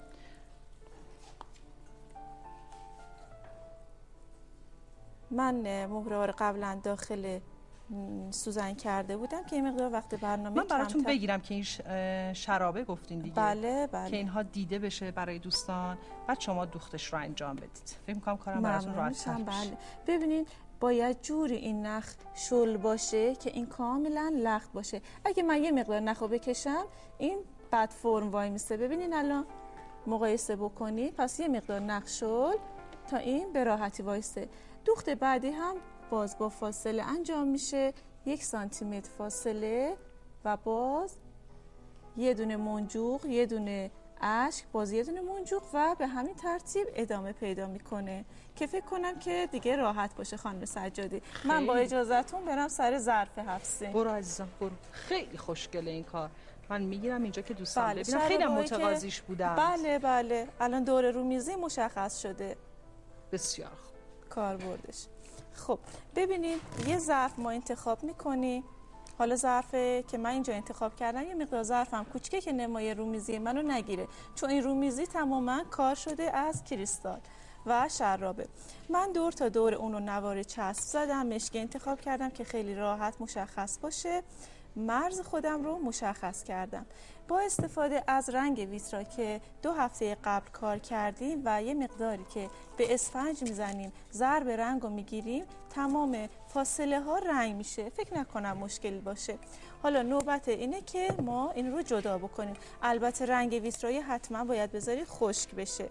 من مهره ها رو قبلا داخل سوزن کرده بودم که این مقدار وقت برنامه من براتون بگیرم که این شرابه گفتین دیگه. بله بله. که اینها دیده بشه برای دوستان، بعد شما دوختش رو انجام بدید. فکر می‌کنم کارم براتون راحت تر بشه. بله. ببینید باید جوری این نخ شل باشه که این کاملا لخت باشه. اگه من یه مقدار نخو بکشم این بد فرم وای میسته. ببینین الان مقایسه بکنید. پس یه مقدار نخ شل تا این به راحتی وایسته. دوخت بعدی هم باز با فاصله انجام میشه، 1 سانتی متر فاصله و باز یه دونه منجوق، یه دونه اشک، باز یه دونه منجوق و به همین ترتیب ادامه پیدا میکنه که فکر کنم که دیگه راحت باشه خانم سجادی. من با اجازهتون برم سر ظرف 7 سین. برو عزیزم برو. خیلی خوشگله این کار. من میگیرم اینجا که دوستان بله. ببینم. خیلی متقاضیش بودم. بله بله. الان دور رومیزی مشخص شده. بسیار خوب. کاربردش. خب ببینید یه ظرف ما انتخاب میکنیم. حالا ظرفه که من اینجا انتخاب کردم یه مقدار ظرفم کوچیکه که نمای رومیزی منو نگیره، چون این رومیزی تماما کار شده از کریستال و شرابه. من دور تا دور اونو نوار چسب زدم. مشکی انتخاب کردم که خیلی راحت مشخص باشه. مرز خودم رو مشخص کردم با استفاده از رنگ ویترا که 2 هفته قبل کار کردیم و یه مقداری که به اسفنج میزنیم ضرب رنگ رو میگیریم. تمام فاصله ها رنگ میشه. فکر نکنم مشکلی باشه. حالا نوبت اینه که ما این رو جدا بکنیم. البته رنگ ویترایی حتما باید بذارید خشک بشه.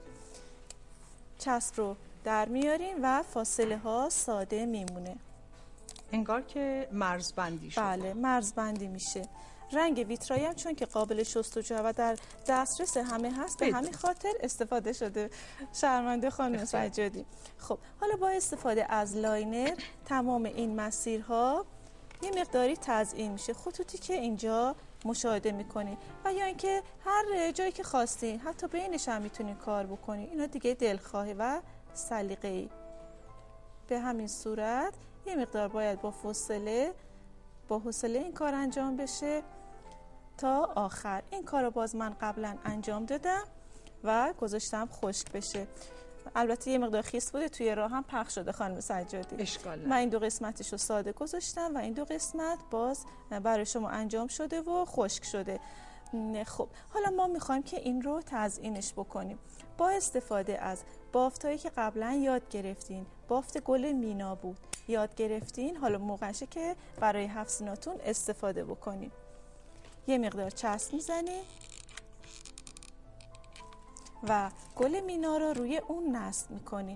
چسب رو در میاریم و فاصله ها ساده میمونه. انگار که مرزبندی شده. بله مرزبندی میشه. رنگ ویترایی هم چون که قابل شستشو و در دسترس همه هست به همین خاطر استفاده شده. شرمنده خانم سجادی. خب حالا با استفاده از لاینر تمام این مسیرها یه مقداری تزیین میشه. خطوطی که اینجا مشاهده میکنید و یا اینکه هر جایی که خواستین حتی بینش هم میتونید کار بکنید. اینا دیگه دلخواهی و سلیقه‌ای. به همین صورت یه مقدار باید با حوصله این کار انجام بشه تا آخر. این کار رو باز من قبلا انجام دادم و گذاشتم خشک بشه. البته یه مقدار خیس بوده توی راه هم پخش شده خانم سجادی. اشکال من این 2 قسمتش رو ساده گذاشتم و این 2 قسمت باز برای شما انجام شده و خشک شده. خب حالا ما میخوایم که این رو تزیینش بکنیم با استفاده از بافتایی که قبلا یاد گرفتین. بافت گل مینا بود یاد گرفتین. حالا موقعشه که برای 7 سیناتون استفاده بکنین. یه مقدار چسب میزنین و گل مینا رو روی اون نصب میکنین.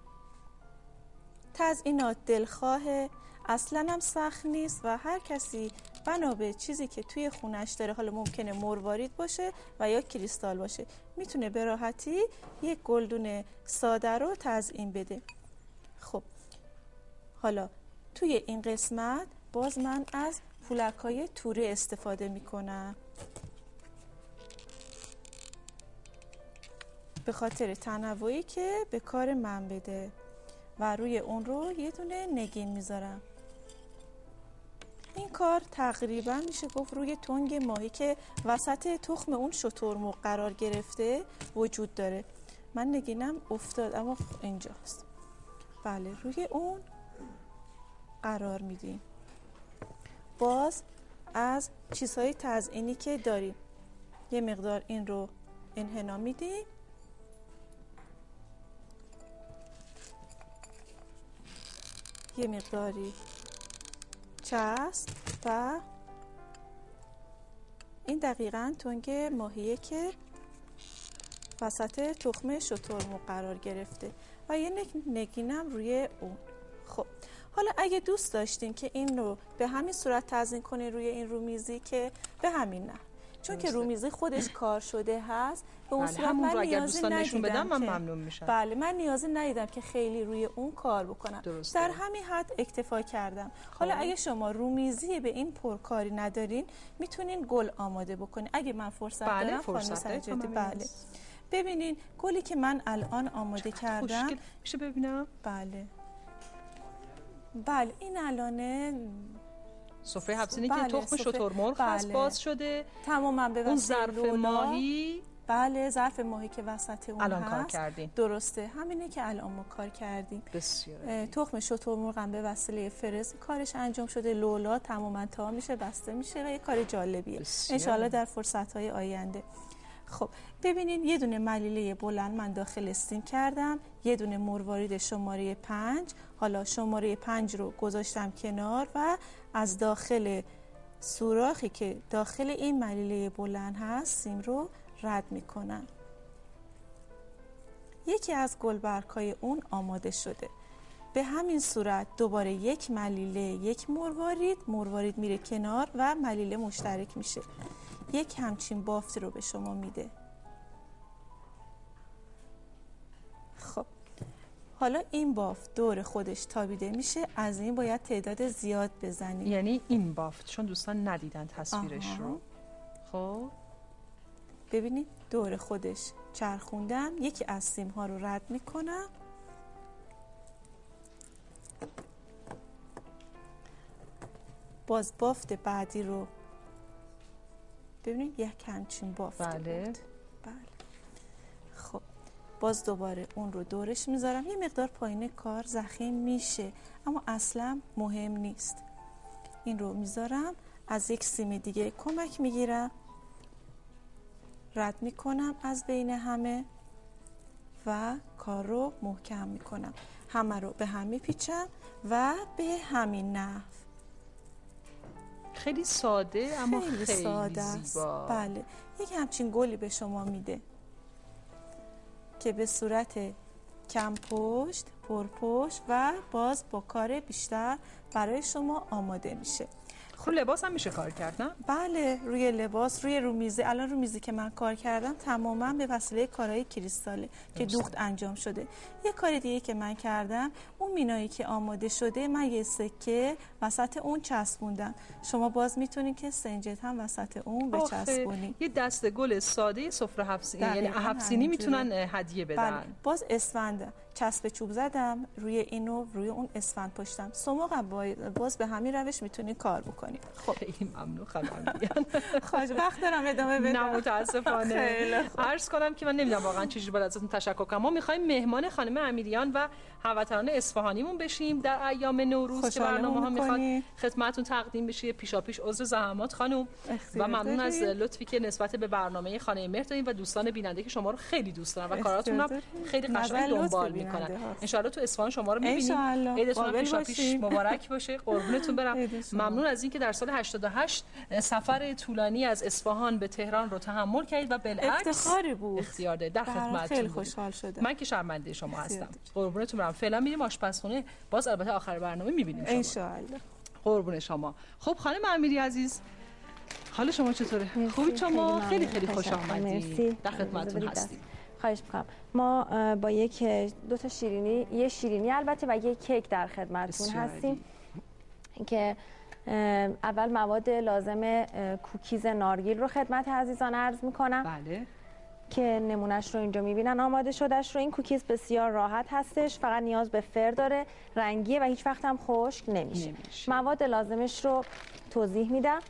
تزیینات دلخواه، اصلا هم سخت نیست و هر کسی بنا به چیزی که توی خونش داره، حالا ممکنه مروارید باشه و یا کریستال باشه، میتونه به راحتی یک گلدون ساده رو تزیین بده. خب حالا توی این قسمت باز من از پولک‌های توره استفاده میکنم به خاطر تنوعی که به کار من بده. و روی اون رو یه دونه نگین میذارم. این کار تقریبا میشه گفت روی تنگ ماهی که وسط تخم اون شترمرغ قرار گرفته وجود داره. من نگینم افتاد اما اینجاست. بله، روی اون قرار میدیم. باز از چیزهای تزیینی که داریم یه مقدار این رو انحنا میدیم. یه مقداری چسب و این دقیقاً تنگ ماهیه که وسط تخم شترمرغ قرار گرفته و یه نگینم روی اون. خب حالا اگه دوست داشتین که این رو به همین صورت تزیین کنین روی این رومیزی که به همین نه، چون که رومیزی خودش کار شده هست به اون صورت من نیازی ندیدم من ممنون میشم. بله، من نیازی ندیدم که خیلی روی اون کار بکنم. درسته. در همین حد اکتفا کردم. حالا اگه شما رومیزی به این پرکاری ندارین میتونین گل آماده بکنین. اگه من فرصت دارم خانم سجادی، بله ببینین گلی که من الان آماده کردم میشه ببینم؟ بله بله، این الانه سفره هفسینی که تخم شترمرغ هست باز شده تماما به اون ظرف ماهی. بله، ظرف ماهی که وسط اون الان هست کار کردیم. درسته، همینه که الان ما کار کردیم. بسیار. تخم شترمرغ هم به وسیله فرز کارش انجام شده. لولا تماما تا میشه، بسته میشه و یه کار جالبیه انشالله در فرصت‌های آینده. خب ببینین یه دونه ملیله بلند من داخل استیم کردم، یه دونه مروارید شماره 5، حالا شماره 5 رو گذاشتم کنار و از داخل سوراخی که داخل این ملیله بلند هست سیم رو رد میکنم. یکی از گلبرگ‌های اون آماده شده. به همین صورت دوباره یک ملیله، یک مروارید میره کنار و ملیله مشترک میشه. یک همچین بافتی رو به شما میده. خب حالا این بافت دور خودش تابیده میشه، از این باید تعداد زیاد بزنیم. یعنی این بافت، چون دوستان ندیدن تصویرش رو. خب ببینید دور خودش چرخوندم، یکی از سیم ها رو رد میکنم، باز بافت بعدی رو ببینید یک همچین بافت. بله بله. خب باز دوباره اون رو دورش میذارم. یه مقدار پایین کار ضخیم میشه اما اصلا مهم نیست. این رو میذارم، از یک سیم دیگه کمک میگیرم، رد میکنم از بین همه و کار رو محکم میکنم. همه رو به هم میپیچم و به همین نحو. خیلی ساده اما خیلی ساده زیبا. بله، یک همچین گلی به شما میده که به صورت کم پشت، پرپشت و باز با کار بیشتر برای شما آماده میشه. خب لباس هم میشه کار کرد نه؟ بله، روی لباس، روی رومیزی. الان رومیزی که من کار کردم تماما به وسیله کارهای کریستاله که دوخت انجام شده. یه کار دیگه که من کردم، اون مینایی که آماده شده من یه سکه وسط اون چسبوندم. شما باز میتونید که سنجت هم وسط اون بچسبونید. یه دسته گل ساده سفره هفسینی، یعنی هفسینی میتونن هدیه بدن. بله. باز اسفند چسب چوب زدم روی اینو، روی اون اسفند پشتم. شما باز به همین روش میتونید کار بکنید. خب خیلی ممنون خانم امیریان. خواهش وقت دارم ادامه بدم؟ نه متاسفانه. عرض کنم که من نمیدونم واقعا چجوری باید ازتون تشکر کنم. ما می‌خوایم مهمان خانم امیریان و هموطنان اصفهانیمون بشیم در ایام نوروز که برنامه‌ها میخواد خدمتتون تقدیم بشه. پیشاپیش عذر زحمات خانم و ممنون از لطفی که نسبت به برنامه خانه مهر دارین و دوستان بیننده که شما رو خیلی دوست دارن و کاراتون هم خیلی قشنگ دنبال میکنن. ان شاءالله تو اصفهان شما رو می‌بینیم. عیدتون پیشاپیش مبارک باشه. قربونتون برم. ممنون از اینکه در سال 88 سفر طولانی از اصفهان به تهران رو تحمل کردید و بالعکس افتخاری بود. اختیار دادید. در خدمتتون. خیلی خوشحال شدم. من که شرمنده شما هستم. قربونتون برم. فعلا میریم آشپزخونه، باز البته آخر برنامه می‌بینیم شما. ان شاءالله. قربون شما. خب خانم امیری عزیز، حال شما چطوره؟ خوبی شما؟ خیلی خیلی خوش آمدید. در خدمتتون هستیم. خواهش می‌کنم. ما با دو تا شیرینی، یه شیرینی البته و یه کیک در خدمتتون هستیم که اول مواد لازم کوکیز نارگیل رو خدمت عزیزان عرض می‌کنم. بله. که نمونهش رو اینجا میبینن آماده شدهش رو. این کوکیز بسیار راحت هستش، فقط نیاز به فر داره، رنگیه و هیچ وقت هم خشک نمیشه. مواد لازمش رو توضیح میدم.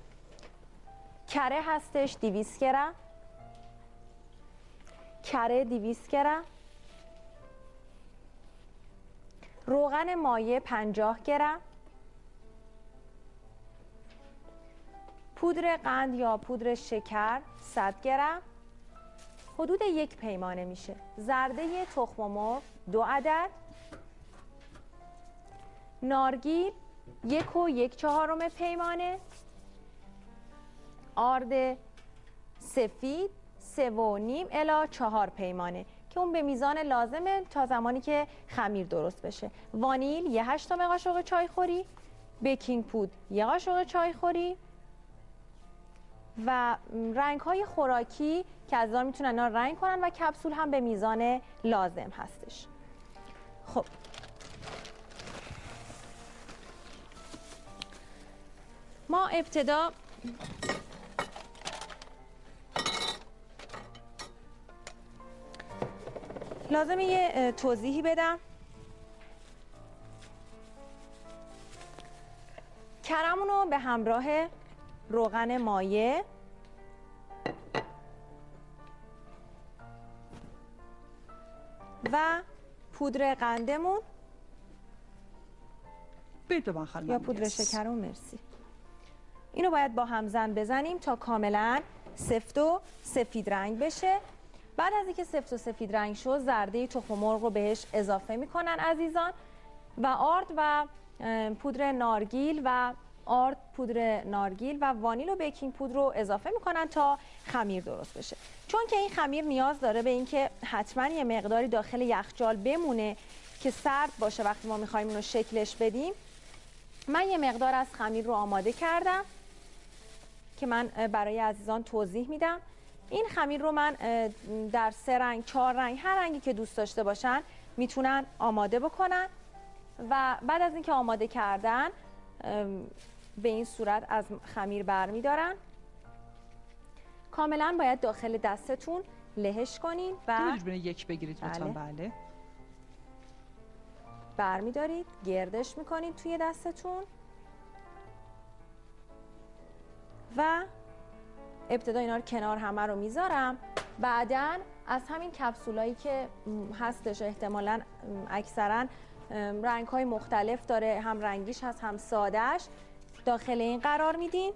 کره هستش 200 گرم، کره 200 گرم، روغن مایع 50 گرم، پودر قند یا پودر شکر 100 گرم، حدود 1 پیمانه میشه. زرده تخم مرغ 2 عدد، نارگیل 1 و 1/4 پیمانه، آرد سفید 3.5 الی 4 پیمانه که اون به میزان لازمه تا زمانی که خمیر درست بشه. وانیل 1/8 قاشق چایخوری، بیکینگ پود 1 قاشق چایخوری و رنگ‌های خوراکی که عزیزان میتونن اینا رنگ کنن و کپسول هم به میزان لازم هستش. خب ما ابتدا لازمه یه توضیحی بدم. کرمون رو به همراه روغن مایع و پودر قندمون یا پودر شکرمون، مرسی، اینو باید با هم زن بزنیم تا کاملا سفت و سفید رنگ بشه. بعد از اینکه سفت و سفید رنگ شد، زرده تخم مرغ رو بهش اضافه میکنن عزیزان و آرد و پودر نارگیل و وانیل و بیکینگ پودر رو اضافه میکنن تا خمیر درست بشه. چون که این خمیر نیاز داره به اینکه حتما یه مقداری داخل یخچال بمونه که سرد باشه وقتی ما میخوایم اون رو شکلش بدیم. من یه مقدار از خمیر رو آماده کردم که من برای عزیزان توضیح میدم. این خمیر رو من در 3 رنگ 4 رنگ هر رنگی که دوست داشته باشن میتونن آماده بکنن و بعد از اینکه آماده کردن به این صورت از خمیر برمیدارن. کاملا باید داخل دستتون لهش کنین و یک بگیرید لطفاً. بله برمیدارید، گردش میکنید توی دستتون و ابتدا اینا رو کنار همه رو میذارم. بعدن از همین کپسولایی که هستش احتمالاً اکثرا رنگ‌های مختلف داره، هم رنگیش هست هم سادهش، داخل این قرار میدین.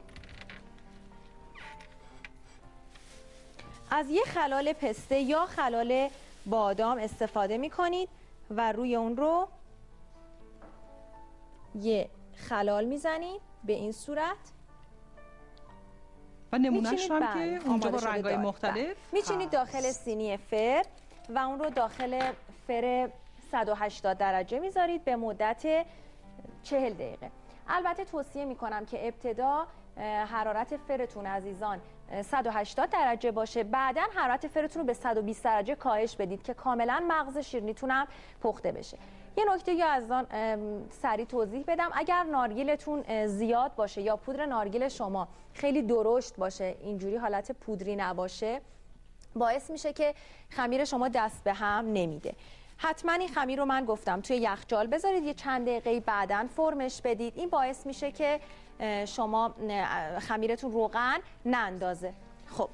از یه خلال پسته یا خلال بادام استفاده میکنید و روی اون رو یه خلال میزنید به این صورت و نمونهش هم که اونجا با رنگ‌های مختلف میچینید داخل سینی فر و اون رو داخل فر 180 درجه میذارید به مدت 40 دقیقه. البته توصیه میکنم که ابتدا حرارت فرتون عزیزان 180 درجه باشه، بعدا حرارت فرتون رو به 120 درجه کاهش بدید که کاملا مغز شیرینیتون هم پخته بشه. یه نکته یا عزیزان سریع توضیح بدم، اگر نارگیلتون زیاد باشه یا پودر نارگیل شما خیلی درشت باشه، اینجوری حالت پودری نباشه، باعث میشه که خمیر شما دست به هم نمیده. حتما این خمیر رو من گفتم توی یخچال بذارید، یه چند دقیقه بعداً فرمش بدید. این باعث میشه که شما خمیرتون روغن نندازه. خب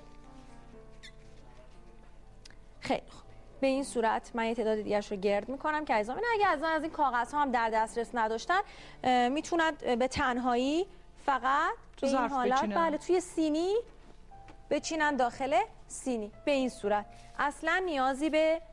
خیلی خوب، به این صورت من یه تعداد دیگرش رو گرد میکنم که عزیزان اگه از این کاغذ ها هم در دسترس نداشتن میتونن به تنهایی فقط به این حالت بله توی سینی بچینن داخل سینی به این صورت. اصلا نیازی به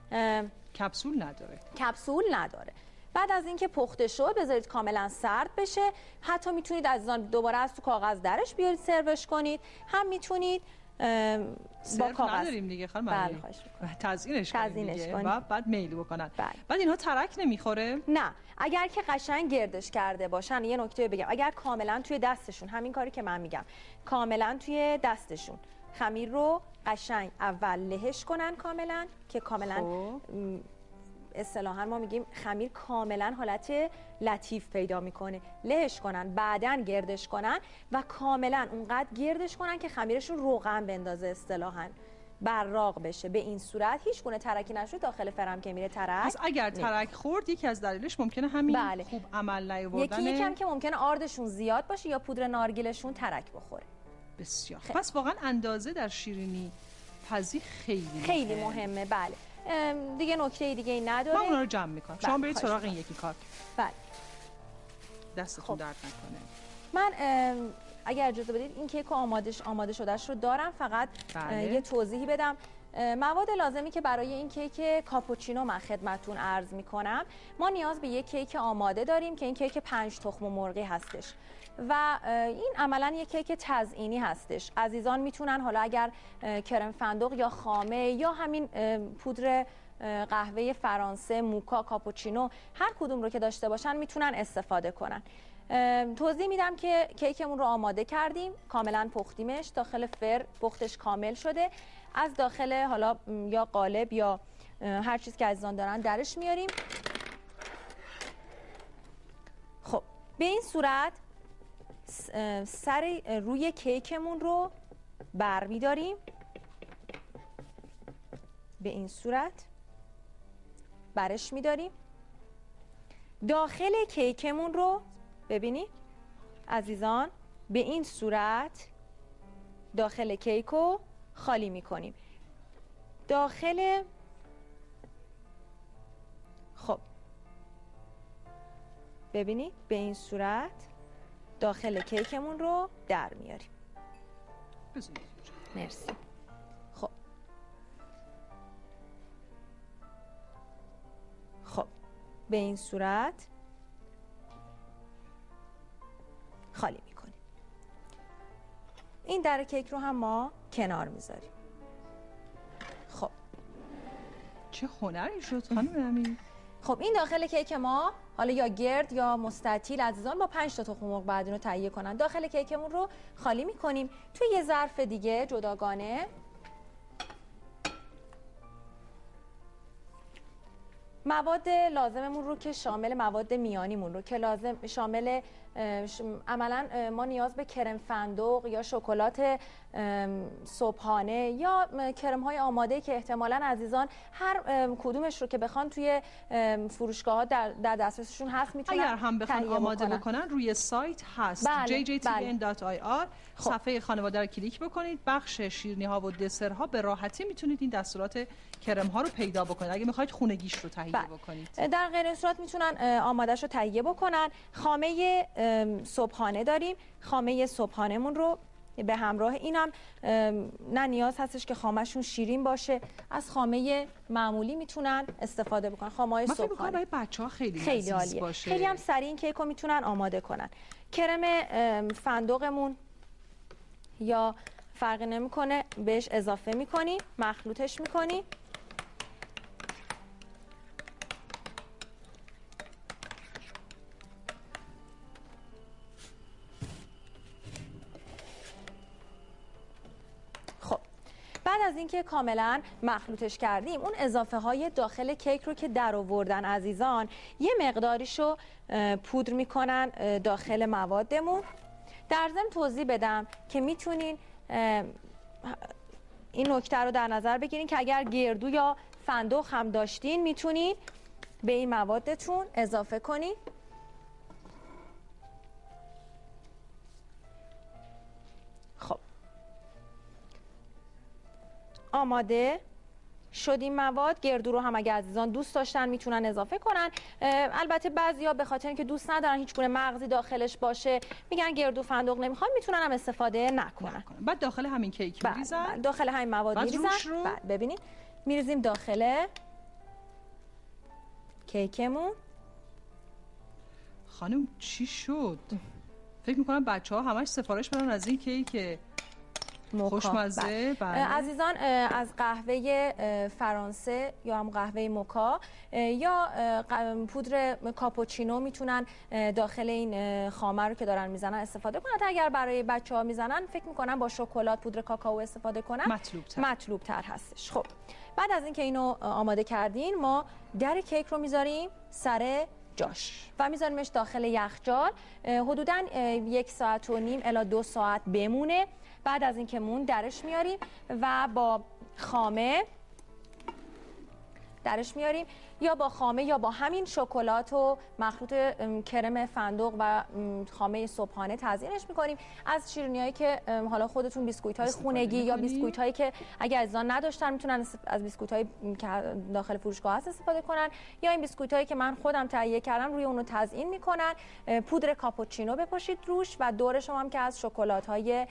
کپسول نداره. بعد از اینکه پخته شد بذارید کاملا سرد بشه. حتی میتونید عزیزان دوباره از تو کاغذ درش بیارید سروش کنید، هم میتونید با کاغذ نداریم دیگه خانم تزیینش کنید و بعد میل بکنن. بعد اینها ترک نمیخوره؟ نه، اگر که قشنگ گردش کرده باشن. یه نکته بگم، اگر کاملا توی دستشون، همین کاری که من میگم، کاملا توی دستشون خمیر رو قشنگ اول لهش کنن کاملا که کاملا اصطلاحاً ما میگیم خمیر کاملا حالت لطیف پیدا میکنه، لهش کنن، بعداً گردش کنن و کاملا اونقدر گردش کنن که خمیرشون روغن بندازه اصطلاحاً. براق بشه. به این صورت هیچ گونه ترکی نشده داخل فرم که میره ترک. پس اگر ترک خورد یکی از دلایلش ممکنه همین بله. خوب عمل نیاوردن. یکم که ممکنه آردشون زیاد باشه یا پودر نارگیلشون ترک بخوره. بسیار. پس واقعا اندازه در شیرینی پزی خیلی مهمه. بله. دیگه نکته دیگه ای نداره. من اونا رو جمع میکنم. شما برید سراغ این یکی کار. بله. دستتون درد نکنه. من اگر اجازه بدید این کیک آماده شدهش رو دارم، فقط یه توضیحی بدم. مواد لازمی که برای این کیک کاپوچینو من خدمتتون عرض میکنم، ما نیاز به یک کیک آماده داریم که این کیک 5 تخم مرغی هستش و این عملا یک کیک تزیینی هستش. عزیزان میتونن حالا اگر کرم فندق یا خامه یا همین پودر قهوه فرانسه، موکا، کاپوچینو، هر کدوم رو که داشته باشن میتونن استفاده کنن. توضیح میدم که کیکمون رو آماده کردیم، کاملا پختیمش، داخل فر پختش کامل شده. از داخل حالا یا قالب یا هر چیز که عزیزان دارن درش میاریم. خب به این صورت سر روی کیکمون رو بر میداریم، به این صورت برش میداریم. داخل کیکمون رو ببینید عزیزان، به این صورت داخل کیک رو خالی میکنیم. داخل خب ببینید به این صورت داخل کیکمون رو در میاریم. مرسی. خب به این صورت خالی میکنیم. این در کیک رو هم ما کنار میذاریم. خب چه هنری شد خانم امین. خب این داخل کیک ما، حالا یا گرد یا مستطیل، عزیزان با 5 تا تخم مرغ بعد اینو تهیه کنن. داخل کیکمون رو خالی میکنیم. توی یه ظرف دیگه جداگانه مواد لازممون رو که شامل مواد میانیمون رو که لازم شامل عملا ما نیاز به کرم فندق یا شکلات صبحانه یا کرم های آماده که احتمالاً عزیزان هر کدومش رو که بخوان توی فروشگاه ها در دسترسشون هست میتونن اگر هم بخوان آماده بکنن روی سایت هست. بله. jjtvn.ir صفحه خانواده رو کلیک بکنید، بخش شیرینی ها و دسرها، به راحتی میتونید این دستورات کرم ها رو پیدا بکنید اگه میخواید خونگیش رو تهیه بکنید. در غیر این صورت میتونن آمادهش رو تهیه بکنن. خامه صبحانه داریم. خامه صبحانهمون رو به همراه اینم نه نیاز هستش که خامهشون شیرین باشه، از خامه معمولی میتونن استفاده بکنن. خامه‌های صبحانه برای بچه‌ها خیلی عالیه باشه. خیلی هم سریع این کیک رو میتونن آماده کنن. کرم فندقمون یا فرقی نمیکنه بهش اضافه میکنی، مخلوطش میکنی. بعد از اینکه کاملا مخلوطش کردیم، اون اضافه های داخل کیک رو که در آوردن عزیزان، یه مقداریشو پودر میکنن داخل موادمون. در ضمن توضیح بدم که میتونین این نکته رو در نظر بگیرین که اگر گردو یا فندق هم داشتین میتونین به این موادتون اضافه کنین. خب آماده شد این مواد. گردو رو هم اگه عزیزان دوست داشتن میتونن اضافه کنن. البته بعضیا به خاطر اینکه دوست ندارن هیچ گونه مغزی داخلش باشه میگن گردو فندق نمیخوام، میتونن هم استفاده نکنن. بعد داخل همین کیک میریزن، داخل همین مواد میریزن. بعد ببینید میریزیم داخل کیکمون. خانم چی شد؟ فکر میکنم بچه‌ها همش سفارش بدن از این کیک خوشمزه. بله. عزیزان از قهوه فرانسه یا هم قهوه موکا یا پودر کاپوچینو میتونن داخل این خامه رو که دارن میزنن استفاده کنن. اگر برای بچه‌ها میزنن فکر میکنن با شکلات پودر کاکائو استفاده کنن مطلوب تر هستش. خب بعد از اینکه اینو آماده کردین، ما در کیک رو میذاریم سر جاش و میذاریمش داخل یخچال حدوداً 1 ساعت و نیم الی 2 ساعت بمونه. بعد از اینکه مون درش میاریم و با خامه درش میاریم، یا با خامه یا با همین شکلات و مخلوط کرم فندق و خامه صبحانه تزیینش میکنیم. از شیرینیایی که حالا خودتون بیسکویت های خونگی یا بیسکویت هایی که اگر عزیزان نداشتن میتونن از بیسکویت هایی که داخل فروشگاه هست استفاده کنن، یا این بیسکویت هایی که من خودم تهیه کردم روی اونو تزیین میکنن. پودر کاپوچینو بپاشید روش و دورش هم که از شکلات های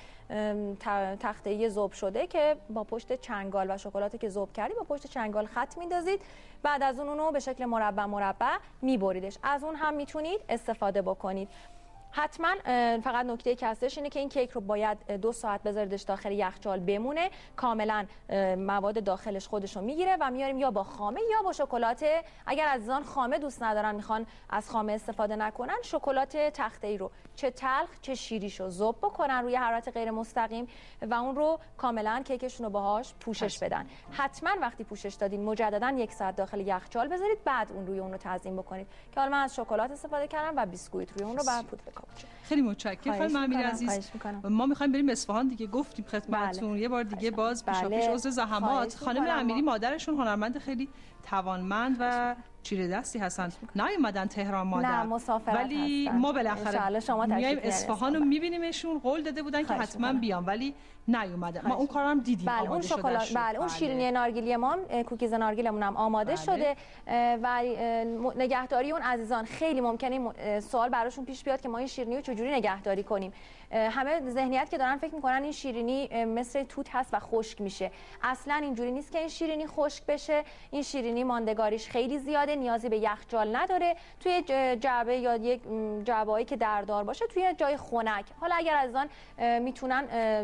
تخته‌ای ذوب شده که با پشت چنگال و شکلاتی که ذوب کردی با پشت چنگال خط میندازید. بعد از اونو به شکل مربع میبریدش. از اون هم میتونید استفاده بکنید. حتما فقط نکته که هستش اینه که این کیک رو باید 2 ساعت بذاریدش داخل یخچال بمونه، کاملا مواد داخلش خودش رو میگیره و میاریم یا با خامه یا با شکلات. اگر عزیزان خامه دوست ندارن، میخوان از خامه استفاده نکنن، شکلات تخته‌ای رو چه تلخ چه شیریشو ذوب بکنن روی حرارت غیر مستقیم و اون رو کاملا کیکشون رو باهاش پوشش بدن. حتما وقتی پوشش دادین مجددا 1 ساعت داخل یخچال بذارید، بعد اون روی اون رو تزیین بکنید. که حالا من از شکلات استفاده کردم و بیسکویت روی اون رو و پودر کاپوچینو. خیلی متشکرم خانم امیری عزیز. ما می‌خوایم بریم اصفهان دیگه، گفتیم خدمتتون یه بار دیگه باز پیشاپیش عذر زحمات. خانم امیری مادرشون هنرمند خیلی توانمند و چیره دستی هستن، نیومدن تهران مادر، نه مسافرت ولی هستن. ما بالاخره میایم اصفهان رو میبینیمشون. قول داده بودن که حتما بیان ولی نیومدن. ما اون کارا هم دیدیم. بله اون شکلات، بله اون شیرینی نارگیلی ما هم، کوکیز نارگیلمون هم آماده شده و نگهداری اون عزیزان خیلی ممکنه سوال براشون پیش بیاد که ما این شیرینی رو چجوری نگهداری کنیم. همه ذهنیت که دارن فکر میکنن این شیرینی مثل توت هست و خشک میشه. اصلا اینجوری نیست که این شیرینی خشک بشه. این شیرینی ماندگاریش خیلی زیاده، نیازی به یخچال نداره. توی جعبه یا یک جعبه‌ای که دردار باشه، توی جای خنک. حالا اگر عزیزان میتونن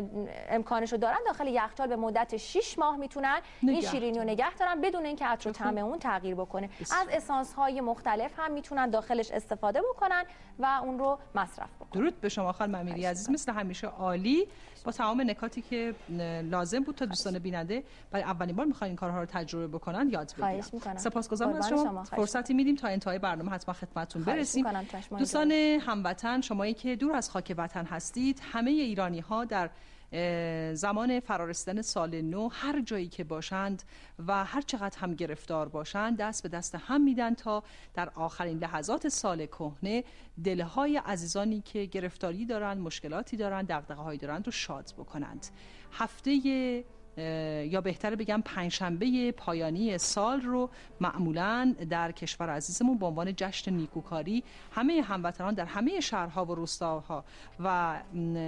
امکانشو دارن داخل یخچال به مدت 6 ماه میتونن این شیرینی رو نگه دارن بدون اینکه عطر و طعم اون تغییر بکنه. از اسانس های مختلف هم میتونن داخلش استفاده بکنن و اون رو مصرف بکنن. درود به شما خانم امیری عزیز، مثل همیشه عالی، با تمام نکاتی که لازم بود تا دوستان بیننده برای اولین بار میخواین این کارها رو تجربه بکنن یاد بگیرن. سپاسگزارم از شما. فرصتی میدیم تا انتهای برنامه حتما خدمتتون برسیم. دوستان هموطن، شمایی که دور از خاک وطن هستید، همه ایرانی ها در زمان فرارسیدن سال نو هر جایی که باشند و هر چقدر هم گرفتار باشند دست به دست هم میدن تا در آخرین لحظات سال کهنه دلهای عزیزانی که گرفتاری دارند، مشکلاتی دارند، دغدغه‌هایی دارند رو شاد بکنند. هفته یا بهتره بگم پنجشنبه پایانی سال رو معمولاً در کشور عزیزمون به عنوان جشن نیکوکاری همه هموطنان در همه شهرها و روستاها و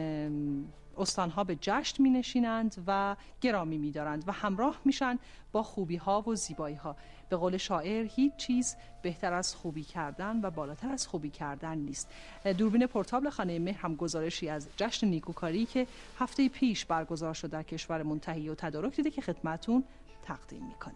استانها به جشن می نشینند و گرامی می دارند و همراه میشن با خوبی ها و زیبایی ها. به قول شاعر هیچ چیز بهتر از خوبی کردن و بالاتر از خوبی کردن نیست. دوربین پورتابل خانه مهر هم گزارشی از جشن نیکوکاری که هفته پیش برگزار شد در کشورمون تهیه و تدارک دیده که خدمتون تقدیم میکنه.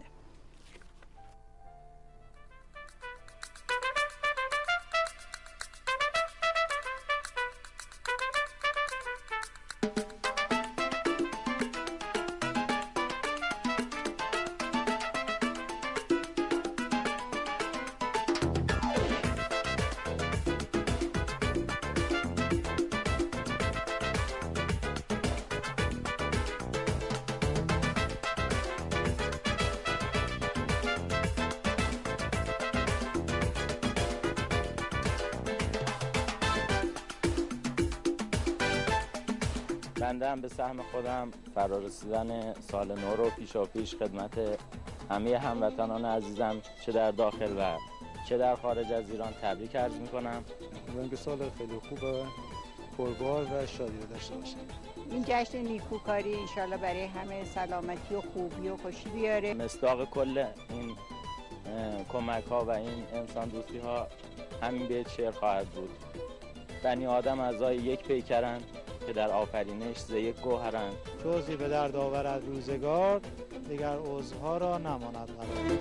بنده هم به سهم خودم فرارسیدن سال نو رو پیشاپیش خدمت همه هموطنان عزیزم چه در داخل و چه در خارج از ایران تبریک عرض می‌کنم. امیدوارم که سال خیلی خوب و پربار و شادی رو داشته باشیم. این جشن نیکوکاری انشالله برای همه سلامتی و خوبی و خوشی بیاره. مصداق کل این کمک ها و این انسان دوستی ها همین بیت شعر خواهد بود: بنی آدم اعضای یک پیکرند که در آفرینش ز یک گوهرند. جزئی به درد آورد روزگار، دیگر عضوها را نماند قرار.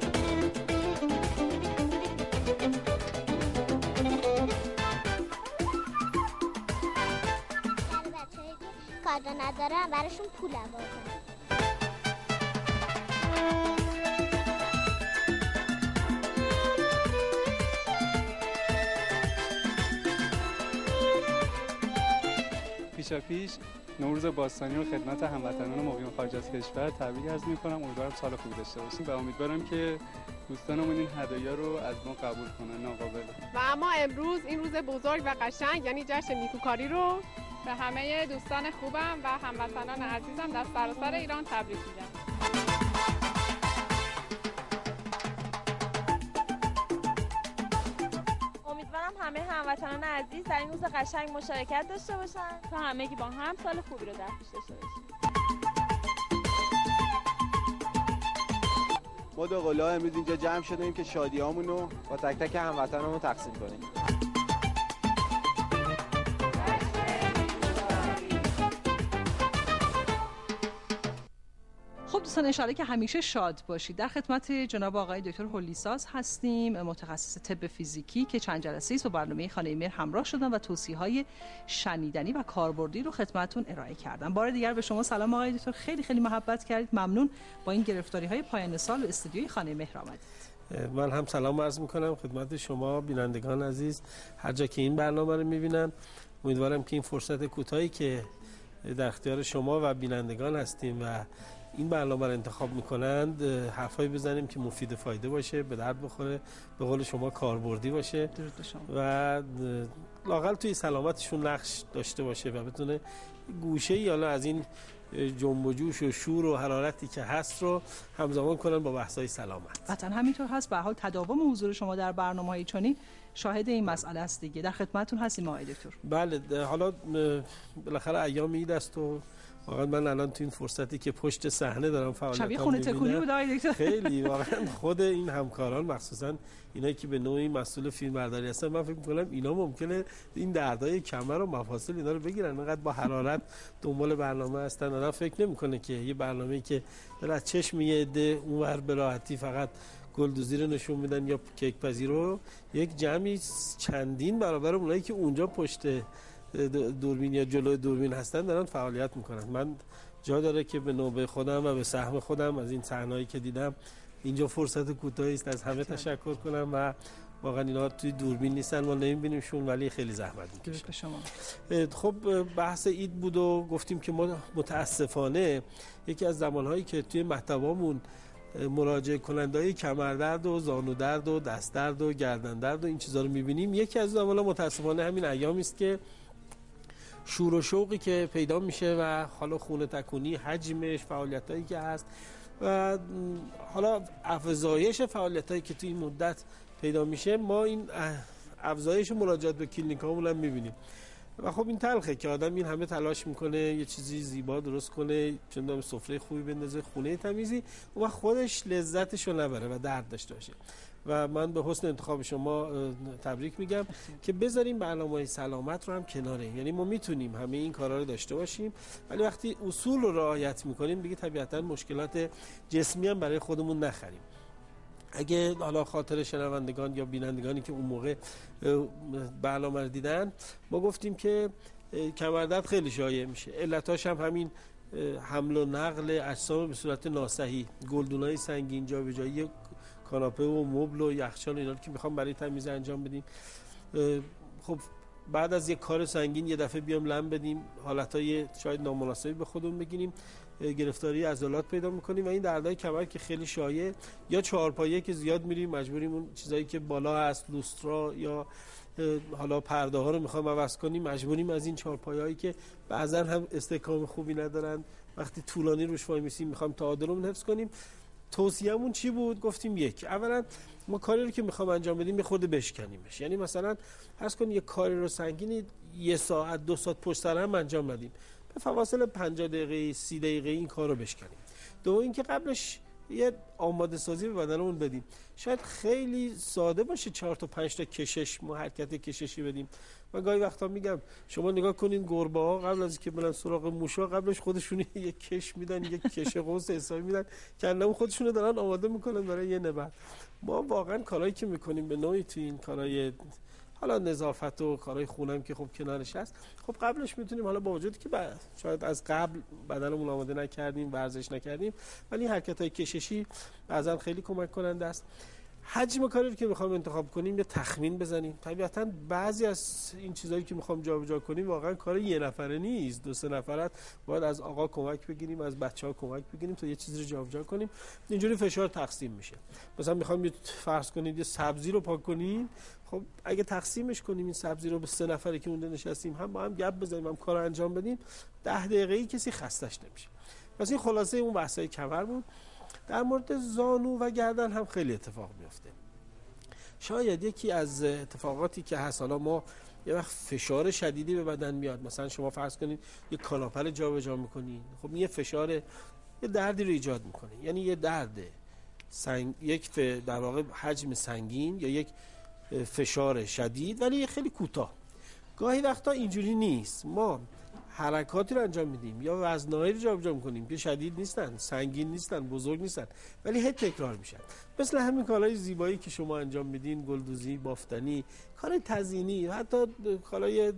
بچه‌ای که کار ندارن براشون پول آوردن. پیشاپیش نوروز باستانی رو خدمت هموطنان مقیم خارج از کشور تبریک عرض می‌کنم. امیدوارم سال خوبی داشته باشیم و امیدوارم که دوستانمون این هدایا رو از ما قبول کنن. ناقابله. و اما امروز این روز بزرگ و قشنگ یعنی جشن نیکوکاری رو به همه دوستان خوبم و هموطنان عزیزم در سراسر ایران تبریک میگم. امیدوارم همه هموطنان عزیز در این روز قشنگ مشارکت داشته باشن تا همگی با هم سال خوبی رو در پیش داشته باشیم. ما دو قله‌ها امروز اینجا جمع شدیم که شادیامون رو با تک تک هموطنامون تقسیم کنیم. خب دوستان، انشاءالله که همیشه شاد باشید. در خدمت جناب آقای دکتر هولیساز هستیم، متخصص طب فیزیکی که چند جلسه است با برنامه خانه مهر همراه شدن و توصیه‌های شنیدنی و کاربردی رو خدمتتون ارائه کردن. بار دیگر به شما سلام آقای دکتر، خیلی خیلی محبت کردید. ممنون با این گرفتاری‌های پایان سال و استودیوی خانه مهر آمدید. من هم سلام عرض می‌کنم خدمت شما بینندگان عزیز هر جا که این برنامه رو می‌بینن. امیدوارم که این فرصت کوتاهی که در اختیار شما و بینندگان هستیم و این برنامه رو انتخاب میکنند حرفایی بزنیم که مفید فایده باشه، به درد بخوره، به قول شما کاربردی باشه و لااقل توی سلامتشون نقش داشته باشه و بتونه گوشه‌ای حالا از این جنب و جوش و شور و حرارتی که هست رو همزمان کنن با بحث‌های سلامت. قطعاً همینطور هست. به حال تداوم حضور شما در برنامه‌های چنین شاهد این مسئله است دیگه. در خدمتتون هستیم آقای دکتر. بله، حالا بالاخره ایام عید است و واقعا من الان تو این فرصتی که پشت صحنه دارم فعالیتام شبیه خونه تکونی بود آقای دکتر. خیلی واقعا خود این همکاران مخصوصا اینایی که به نوعی مسئول فیلمبرداری هستن، من فکر می‌کنم اینا ممکنه این دردای کمر و مفاصل اینا رو بگیرن، انقدر با حرارت دنبال برنامه هستن. آدم فکر نمی‌کنه که یه برنامه‌ای که از چشم یه عده اونور به راحتی فقط گلدوزی رو نشون میدن یا کیک پزی رو، یک جمعی چندین برابر اونایی که اونجا پشت دوربین یا جلوی دوربین هستن دارن فعالیت میکنن. من جا داره که به نوبه خودم و به سهم خودم از این صحنه‌ای که دیدم اینجا فرصت کوتاهی است از همه تشکر کنم و واقعا اینا توی دوربین نیستن، ما نمیبینیمشون ولی خیلی زحمت میکشن. خب بحث عید بود و گفتیم که ما متاسفانه یکی از زمانهایی که توی محتوامون مراجعه کننده‌های کمردرد و زانو درد و دست درد و گردن درد و این چیزا رو می‌بینیم، یکی از زمان‌ها متاسفانه همین ایامی است که شور و شوقی که پیدا میشه و حالا خونه تکونی، حجمش، فعالیتایی که هست و حالا افزایش فعالیتایی که توی این مدت پیدا میشه، ما این افزایش مراجعات به کلینیکامون هم می‌بینیم و خب این تلخه که آدم این همه تلاش میکنه یه چیزی زیبا درست کنه، چندان سفره خوبی بندازه، خونه تمیزی و خودش لذتش رو نبره و درد داشته باشه. و من به حسن انتخاب شما تبریک میگم که بذاریم برنامه‌های سلامت رو هم کناره. یعنی ما میتونیم همه این کارا رو داشته باشیم ولی وقتی اصول رو رعایت میکنیم دیگه طبیعتاً مشکلات جسمی هم برای خودمون نخریم. اگه حالا خاطر شنوندگان یا بینندگانی که اون موقع برنامه رو دیدن، ما گفتیم که کمردرد خیلی شایع میشه، علتاش هم همین حمل و نقل اجسام به صورت ناصحیح، گلدونای سنگین، جابجایی کاناپه و مبل و یخچال، اینا که میخوام برای تمیز انجام بدیم. خب بعد از یک کار سنگین یه دفعه بیام لم بدیم، حالتهای شاید نامناسبی به خودمون بگیریم، گرفتاری عضلات پیدا میکنیم و این دردهای کمر که خیلی شایع، یا چهارپایه که زیاد میریم مجبوریم اون چیزایی که بالا هست، لوسترا یا حالا پرده ها رو میخوام عوض کنیم، مجبوریم از این چهارپایه‌ای که بعضا هم استحکام خوبی ندارن وقتی طولانی روش وای میسیم میخوام تعادلمون حفظ کنیم. توصیه‌مون چی بود؟ گفتیم یک، اولا ما کاری رو که میخوام انجام بدیم یه خورده بشکنیمش. یعنی مثلا فرض کن یه کاری رو سنگینی 1 ساعت 2 ساعت پشت سر هم انجام بدیم، به فواصل 50 دقیقه 30 دقیقه این کار رو بشکنیم. دو اینکه قبلش یه آماده سازی به بدنمون بدیم. شاید خیلی ساده باشه 4 تا 5 تا کشش، ما حرکت کششی بدیم. من گاهی وقتا میگم شما نگاه کنین گربه‌ها قبل از اینکه برن سراغ موشا قبلش خودشون یک کش میدن، یک کش قوس حسابی میدن که الان خودشون رو دارن آماده میکنن برای یه نبرد. ما واقعا کارهایی که میکنیم به نوعی تو این کارهای حالا نظافت و کارهای خونم که خب کنارش هست، خب قبلش میتونیم حالا با وجودی که شاید از قبل بدنمون آماده نکردیم، ورزش نکردیم، ولی حرکت‌های کششی بعضا خیلی کمک کننده است. حجم کاری رو که میخوام انتخاب کنیم یه تخمین بزنیم. طبیعتاً بعضی از این چیزایی که میخوام جابجا کنیم واقعا کار یه نفره نیست، 2-3 نفرت باید از آقا کمک بگیریم، از بچه‌ها کمک بگیریم تا یه چیزی رو جابجا کنیم. اینجوری فشار تقسیم میشه. مثلا میخوام فرض کنید یه سبزی رو پاک کنیم، خب اگه تقسیمش کنیم این سبزی رو به 3 نفری که اونجا نشستیم هم با هم گپ بزنیم، هم کارو انجام بدیم، 10 دقیقه‌ای کسی خستش نمیشه. پس این خلاصه اون بحثای کمر بود. در مورد زانو و گردن هم خیلی اتفاق میفته. شاید یکی از اتفاقاتی که هست، حالا ما یه وقت فشار شدیدی به بدن میاد، مثلا شما فرض کنید یه کاناپه رو جابجا میکنید، خب یه فشار یه دردی رو ایجاد میکنه، یعنی یه درد یک در واقع حجم سنگین یا یک فشار شدید ولی خیلی کوتاه. گاهی وقتا اینجوری نیست، ما حرکاتی رو انجام میدیم یا وزنهایی رو جابجا میکنیم که شدید نیستن، سنگین نیستن، بزرگ نیستن، ولی هی تکرار میشن. مثل همین کارهای زیبایی که شما انجام میدین، گلدوزی، بافتنی، کار تزیینی، حتی کارهای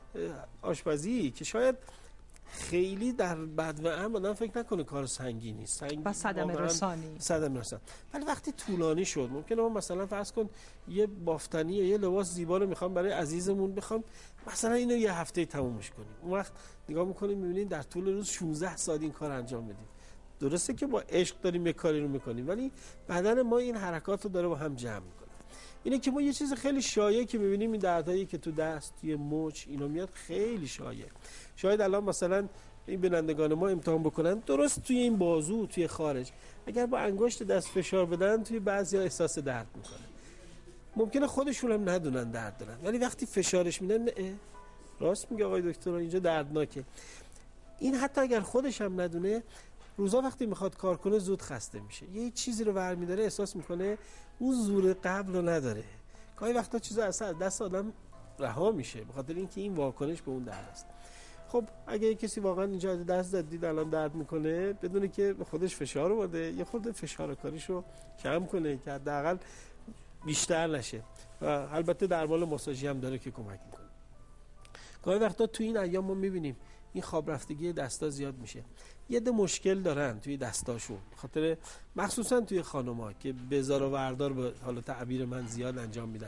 آشپزی که شاید خیلی در بدو آدم فکر نکنه کار سنگینی است، و صدمه رسانی، ولی وقتی طولانی شد ممکنه ما مثلا فرض کن یه بافتنی یا یه لباس زیبا رو میخوام برای عزیزمون بخوام مثلا اینو یه هفته تمومش کنیم، اون وقت نگاه میکنیم میبینیم در طول روز 16 ساعت این کار انجام بدیم. درسته که با عشق داریم یه کاری رو میکنیم ولی بدن ما این حرکات رو داره با هم جمع میکنه. اینه که ما یه چیز خیلی شایع که میبینیم این دردایی که تو دست، توی مچ اینا میاد خیلی شایع. شاید الان مثلا این بینندگان ما امتحان بکنن درست توی این بازو، توی خارج، اگر با انگشت دست فشار بدن توی بعضیا احساس درد میکنه. ممکنه خودشون هم ندونن درد دارن ولی وقتی فشارش میدن راست میگه آقای دکتر اینجا دردناکه. این حتی اگر خودش هم ندونه روزا وقتی میخواد کار کنه زود خسته میشه، یه چیزی رو برمی‌داره احساس میکنه اون زور قبل رو نداره. گاهی وقتا چیزا اصلا از دست آدم رها میشه به خاطر اینکه این واکنش به اون درد است. خب اگه کسی واقعا اینجا دست زد دید الان درد میکنه، بدونه که به خودش فشار آورده، یه خورده فشار کاریشو کم کنه که حداقل بیشتر نشه. و البته درمان ماساژی هم داره که کمک میکنه. گاهی وقتا تو این ایام ما میبینیم این خواب رفتگی دستا زیاد میشه. یه ده مشکل دارن توی دستاشون، خاطر مخصوصا توی خانم‌ها که بزار و وردار به حالا تعبیر من زیاد انجام میدن،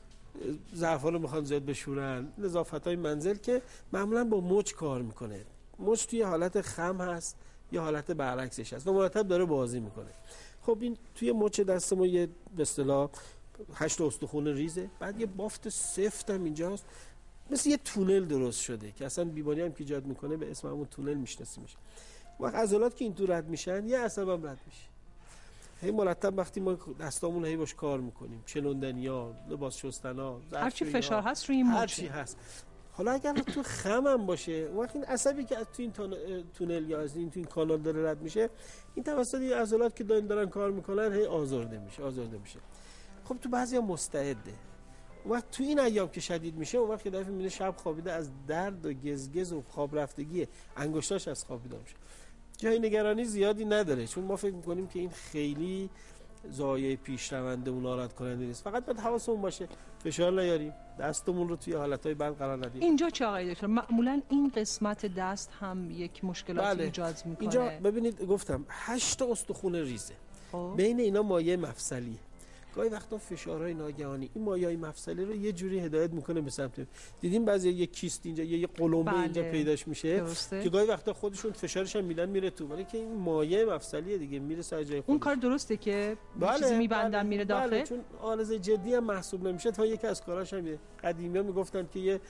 ظرفا رو میخوان زیاد بشورن، نظافت‌های منزل که معمولا با مچ کار میکنه. مچ توی حالت خم هست یا حالت برعکسش هست و مرتب داره بازی میکنه. خب این توی مچ دست ما یه به اصطلاح 8 استخوان ریزه، بعد یه بافت سفت هم اینجاست، مثل یه تونل درست شده که اصلا بیماری هم که ایجاد میکنه به اسم همون تونل میشناسیمش. وقت عضلات که این تو رد میشن یه عصب هم رد میشه. هی مرتب وقتی ما دستامون هی باش کار میکنیم، چلوندنیا، لباس شستنا، هر چی فشار هست روی این هر چی هست. حالا اگر تو خم هم باشه، اون وقت این عصبی که از تو این تونل یا از این تو این کانال داره رد میشه، این توسط این عضلات که دارن کار میکنن هی آزرده میشه. خب تو بعضیا مستعده. وقت تو این ایام که شدید میشه، اون وقت که دفعه میبینه شب خوابیده از درد و گزگز و خواب رفتگی انگشتاش از خواب بیدار میشه. جای نگرانی زیادی نداره چون ما فکر میکنیم که این خیلی زایه پیشرونده و ناراحت کننده نیست. فقط باید حواسمون باشه فشار نیاریم، دستمون رو توی حالتهای بد قرار ندیم. اینجا چه آقای دکتر؟ معمولا این قسمت دست هم یک مشکلاتی ایجاد میکنه. اینجا ببینید گفتم 8 استخوان ریزه. بین اینا مایع مفصلیه. گاهی وقتا فشارهای ناگهانی این مایعای مفصلی رو یه جوری هدایت میکنه به سمت، دیدین بعضی یه کیست اینجا یه قلمبه اینجا پیداش میشه که گاهی وقتا خودشون فشارش هم میدن میره تو، ولی که این مایع مفصلیه دیگه میره سر جای خودش. اون کار درسته که چیزی میبندن میره داخل؟ بله، چون عارضه جدی هم محسوب نمیشه. تا یکی از کاراش هم قدیمی‌ها میگفتن که یه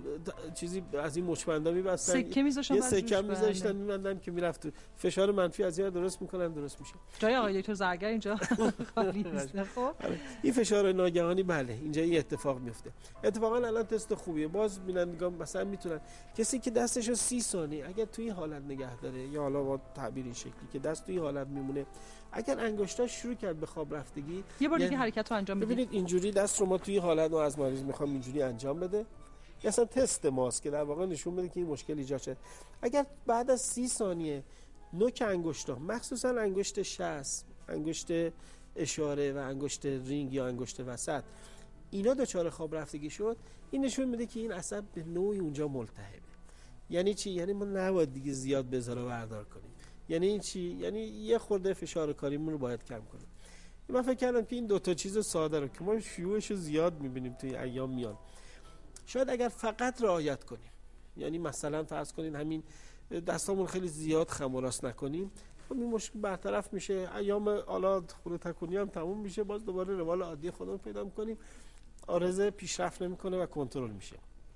چیزی از این مچبندا میبستن، سکه میذاشتن، یه سکه میذاشتن میبندن که میرفت فشار منفی از این درست میکنن، درست میشه. جای آقای دکتر زرگر اینجا خالی نیست. خب این فشار ناگهانی بله اینجا این اتفاق میفته. اتفاقا الان تست خوبیه، باز بینندگان مثلا میتونن کسی که دستشو 30 ثانیه اگر توی این حالت نگه داره، یا حالا با تعبیر این شکلی که دست توی حالت میمونه، اگر انگشتاش شروع کرد به خواب رفتگی، یه بار دیگه حرکت رو انجام بدید. ببینید اینجوری دست رو ما توی حالت رو از مریض میخوام اینجوری انجام بده، اصلا تست ماست که در واقع نشون بده که این مشکل ایجاد شد. اگر بعد از 30 ثانیه نوک انگشتا، مخصوصا انگشت شست، انگشت اشاره و انگشت رینگ یا انگشت وسط، اینا دچار خواب رفتگی شد، این نشون میده که این عصب به نوعی اونجا ملتهبه. یعنی چی؟ یعنی ما نباید دیگه زیاد بذار و بردار کنیم. یعنی این چی؟ یعنی یه خورده فشار کاریمون رو باید کم کنیم. من فکر کردم که این دو تا چیز ساده رو که ما شیوعش رو زیاد می‌بینیم توی ایام میان، شاید اگر فقط رعایت کنیم، یعنی مثلا فرض کنین همین دستامون خیلی زیاد خم و راست نکنیم، خب این مشکل برطرف میشه. ایام حالا خورده تکونی هم تموم میشه، باز دوباره روال عادی خودمون پیدا می‌کنیم، عارضه پیشرفت نمی‌کنه و کنترل میشه.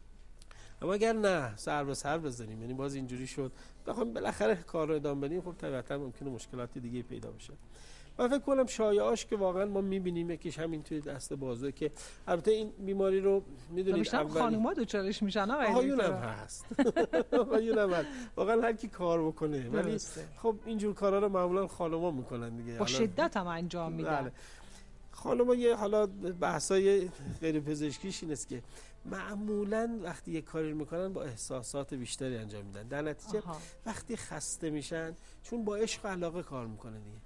اما اگر نه سر به سر بزنیم، یعنی باز اینجوری شد بخوام بالاخره کار رو ادامه بدیم، خب طبیعتا ممکنه مشکلات دیگه پیدا بشه. من فکر کنم شایعاش که واقعا ما می‌بینیم یکیش همین توی دست بازوه که البته این بیماری رو می‌دونید اول خانم‌ها دوچارش میشن، آقایونم هست. آقایونم هست. واقعا هر کی کار بکنه، ولی خب اینجور کارا رو معمولا خانم‌ها میکنن دیگه، با شدت هم انجام میدن. خانم‌ها یه حالا بحثای غیر پزشکیش این است که معمولا وقتی یه کاری میکنن با احساسات بیشتری انجام میدن، در نتیجه وقتی خسته میشن، چون با عشق و علاقه کار میکنن دیگه،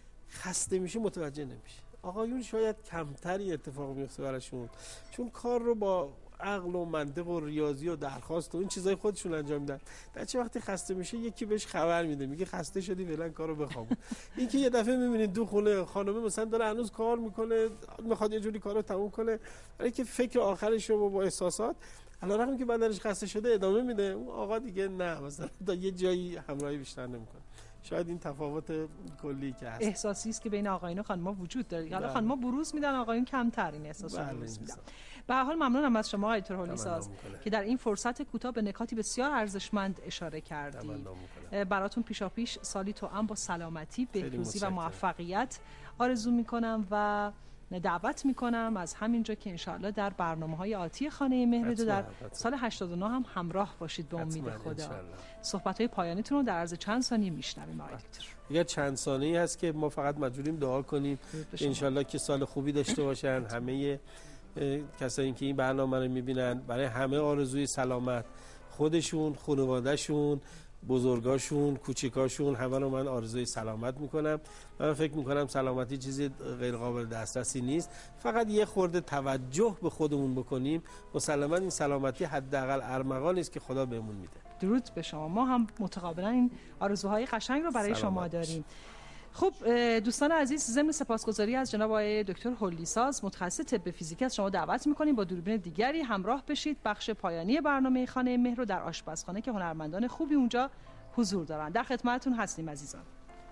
خسته میشه متوجه نمیشه. آقایون شاید کمتری اتفاق میفته براشون، چون کار رو با عقل و منطق و ریاضی و درخواست و این چیزای خودشون انجام میدن. در چه وقتی خسته میشه یکی بهش خبر میده، میگه خسته شدی فعلا کارو بخواب. این که یه دفعه میبینید دو خونه خانم مثلا داره هنوز کار میکنه، میخواد یه جوری کارو تموم کنه، ولی که فکر آخرش رو با احساسات علیرغم که بدنش خسته شده ادامه میده، اون آقا دیگه نه، مثلا تا یه جایی همراهی بیشتر نمیکنه. شاید این تفاوت کلی که هست احساسی است که بین آقایون و خانم‌ها وجود داره. حالا خانم‌ها بروز میدن، آقایون کمتر این احساس رو بروز میدن. به هر حال ممنونم از شما آقای دکتر هولیساز که در این فرصت کوتاه به نکاتی بسیار ارزشمند اشاره کردید. براتون پیشاپیش سالی توأم با سلامتی، بهروزی و موفقیت آرزو میکنم و دعوت میکنم از همینجا که انشاءالله در برنامه‌های آتی خانه مهر در سال 89 هم همراه باشید به امید خدا. صحبت‌های پایانیتون رو در عرض چند ثانیه میشنویم آقای دکتر. دیگه چند ثانیه‌ای هست که ما فقط مجبوریم دعا کنیم انشاءالله که سال خوبی داشته باشن همه کسایی که این برنامه رو میبینن. برای همه آرزوی سلامت، خودشون، خانواده‌شون، بزرگاشون، کوچیکاشون، همه رو من آرزوی سلامت میکنم. من فکر میکنم سلامتی چیزی غیر قابل دسترسی نیست، فقط یه خورده توجه به خودمون بکنیم، مسلماً این سلامتی حداقل ارمغانی است که خدا بهمون میده. درود به شما. ما هم متقابلا این آرزوهای قشنگ رو برای شما داریم. خب دوستان عزیز، ضمن سپاسگزاری از جناب آقای دکتر هولیساز متخصص طب فیزیکی از شما دعوت می‌کنیم با دوربین دیگری همراه بشید بخش پایانی برنامه خانه مهر رو در آشپزخانه که هنرمندان خوبی اونجا حضور دارن. در خدمتتون هستیم عزیزان.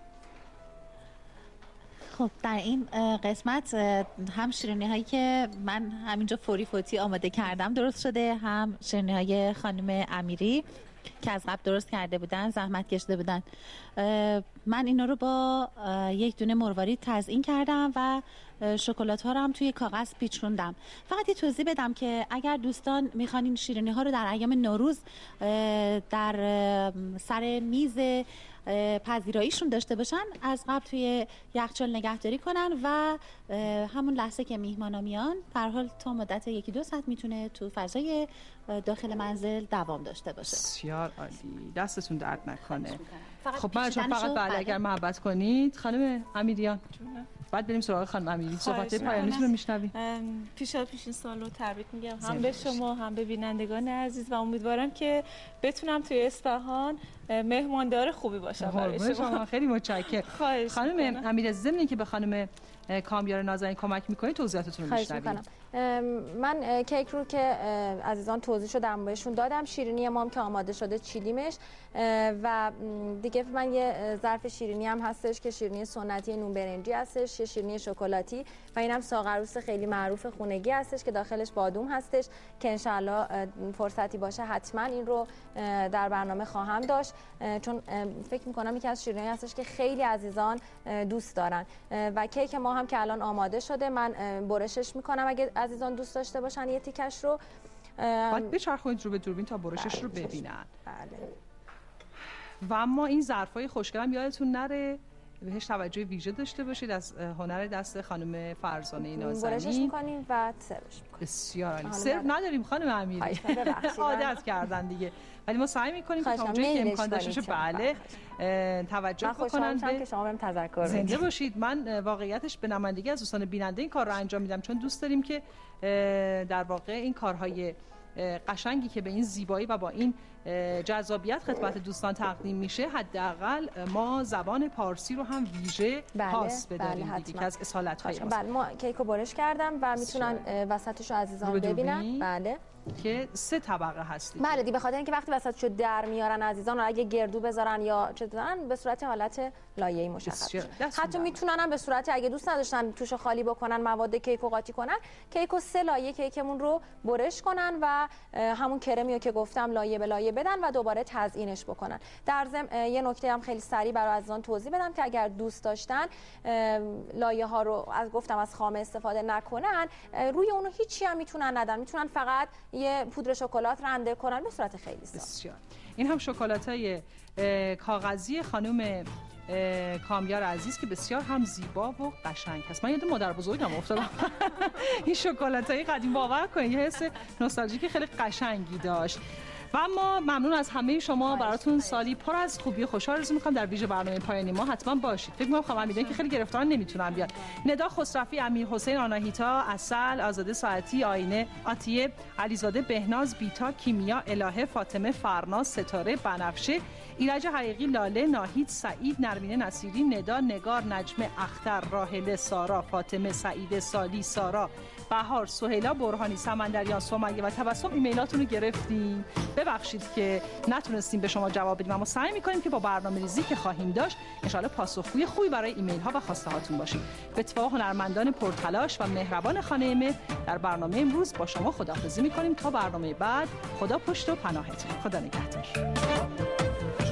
خب در این قسمت هم شیرینی هایی که من همینجا فوری فوتی آماده کردم درست شده، هم شیرینی های خانم امیری که از قبل درست کرده بودن، زحمت کشیده بودن. من اینا رو با یک دونه مروارید تزیین کردم و شکلات ها رو هم توی کاغذ پیچوندم. فقط یه توضیح بدم که اگر دوستان میخوان این شیرینی ها رو در ایام نوروز در سر میز پذیراییشون داشته باشن، از قبل توی یخچال نگهداری کنن و همون لحظه که میهمانا میان در حال تا مدت 1-2 ساعت میتونه تو فضای داخل منزل دوام داشته باشه. بسیار عالی، دستتون درد نکنه. خب من فقط بله اگر محبت کنید خانم امیریان بعد بریم سراغ خانم امیری. صحبت پایانیتون رو میشنویم. پیش این سال رو تبریک میگم هم به شما هم به بینندگان عزیز و امیدوارم که بتونم توی اصفهان مهماندار خوبی باشم برای شما. خیلی متشکرم. خانم امیری، ضمن اینکه به خانم کامیار نازنین کمک میکنید توضیحاتتون رو میشنویم. من کیک رو که عزیزان توضیح شدم بهشون دادم، شیرینی ما هم که آماده شده چیلیمش و دیگه من یه ظرف شیرینی هم هستش که شیرینی سنتی نون برنجی هستش، یه شیرینی شکلاتی و اینم ساغروس خیلی معروف خونگی هستش که داخلش بادوم هستش که انشالله فرصتی باشه حتما این رو در برنامه خواهم داشت، چون فکر میکنم یکی از شیرینی هستش که خیلی عزیزان دوست دارن و کیک ما هم که الان آماده شده. من برشش میکنم اگه عزیزان دوست داشته باشن یه تیکش رو باید بچرخونید رو به دوربین تا برشش رو ببینن. بله. و اما این ظرفای خوشگلم یادتون نره بهش توجه ویژه داشته باشید، از هنر دست خانم فرزانه نازنین. برشش میکنیم و سرو میکنیم. بسیار عالی. سرو نداریم خانم امیری، عادت کردن دیگه، ولی ما سعی میکنیم که تا اونجایی که امکان داشته بله توجه بکنن که شما بهم تذکر زنده باشید. من واقعیتش به نمایندگی از دوستان بیننده این کار رو انجام میدم، چون دوست داریم که در واقع این کارهای قشنگی که به این زیبایی و با این جذابیت خدمت دوستان تقدیم میشه، حداقل ما زبان پارسی رو هم ویژه پاس بداریم دیگه که از اصالت‌های ما. بله، ما کیکو برش کردم و میتونن وسطش رو عزیزان ببینن. بله که 3 طبقه هستی. بله دی، به خاطر اینکه وقتی وسطشو در میارن عزیزان، اگه گردو بذارن یا چه بذارن به صورت حالت لایه‌ای مشخص شه. حتی میتونن هم به صورت اگه دوست نداشتن توش خالی بکنن، مواد کیکو قاطی کنن، کیکو 3 لایه کیکمون رو برش کنن و همون کرمیو که گفتم لایه به لایه بدن و دوباره تزیینش بکنن. در ضمن یه نکته هم خیلی سریع برای عزیزان توضیح بدم که اگر دوست داشتن لایه ها رو از خامه استفاده نکنن، روی اونو هیچی هم میتونن ندن، میتونن فقط یه پودر شکلات رنده کنن به صورت خیلی ساده. این هم شکلاتای کاغذی خانم کامیار عزیز که بسیار هم زیبا و قشنگ هست. من یاد مادر بزرگم افتادم. این شکلاتای قدیم، باور کنید یه حس نوستالژیک خیلی قشنگی داشت. و اما ممنون از همه شما، براتون سالی پر از خوبی و خوشحال آرزو می‌کنم. در ویژه برنامه پایانی ما حتما باشید. فکر می‌کنم خانم امیدوارم که خیلی گرفتارن نمیتونن بیان. ندا خسروی، امیر حسین آناهیتا، اصل، آزاده ساعتی، آینه، عطیه، علیزاده، بهناز، بیتا، کیمیا، الهه، فاطمه، فرناز، ستاره، بنفشه، ایرج حقیقی، لاله، ناهید، سعید، نرمینه نصیری، ندا، نگار، نجمه، اختر، راحله، سارا، فاطمه، سعید، سالی، سارا، بهار، سهیلا، برهانی، سمندریان، سمیه و تبسم ایمیلاتون رو گرفتیم. ببخشید که نتونستیم به شما جواب بدیم، اما سعی می‌کنیم که با برنامه‌ریزی که خواهیم داشت ان شاءالله پاسخگوی خوبی برای ایمیل ها و خواسته هاتون باشیم. به اتفاق هنرمندان پرتلاش و مهربان خانه مهر در برنامه امروز با شما خداحافظی می‌کنیم تا برنامه بعد. خدا پشت و پناهتون. خدا نگهدار.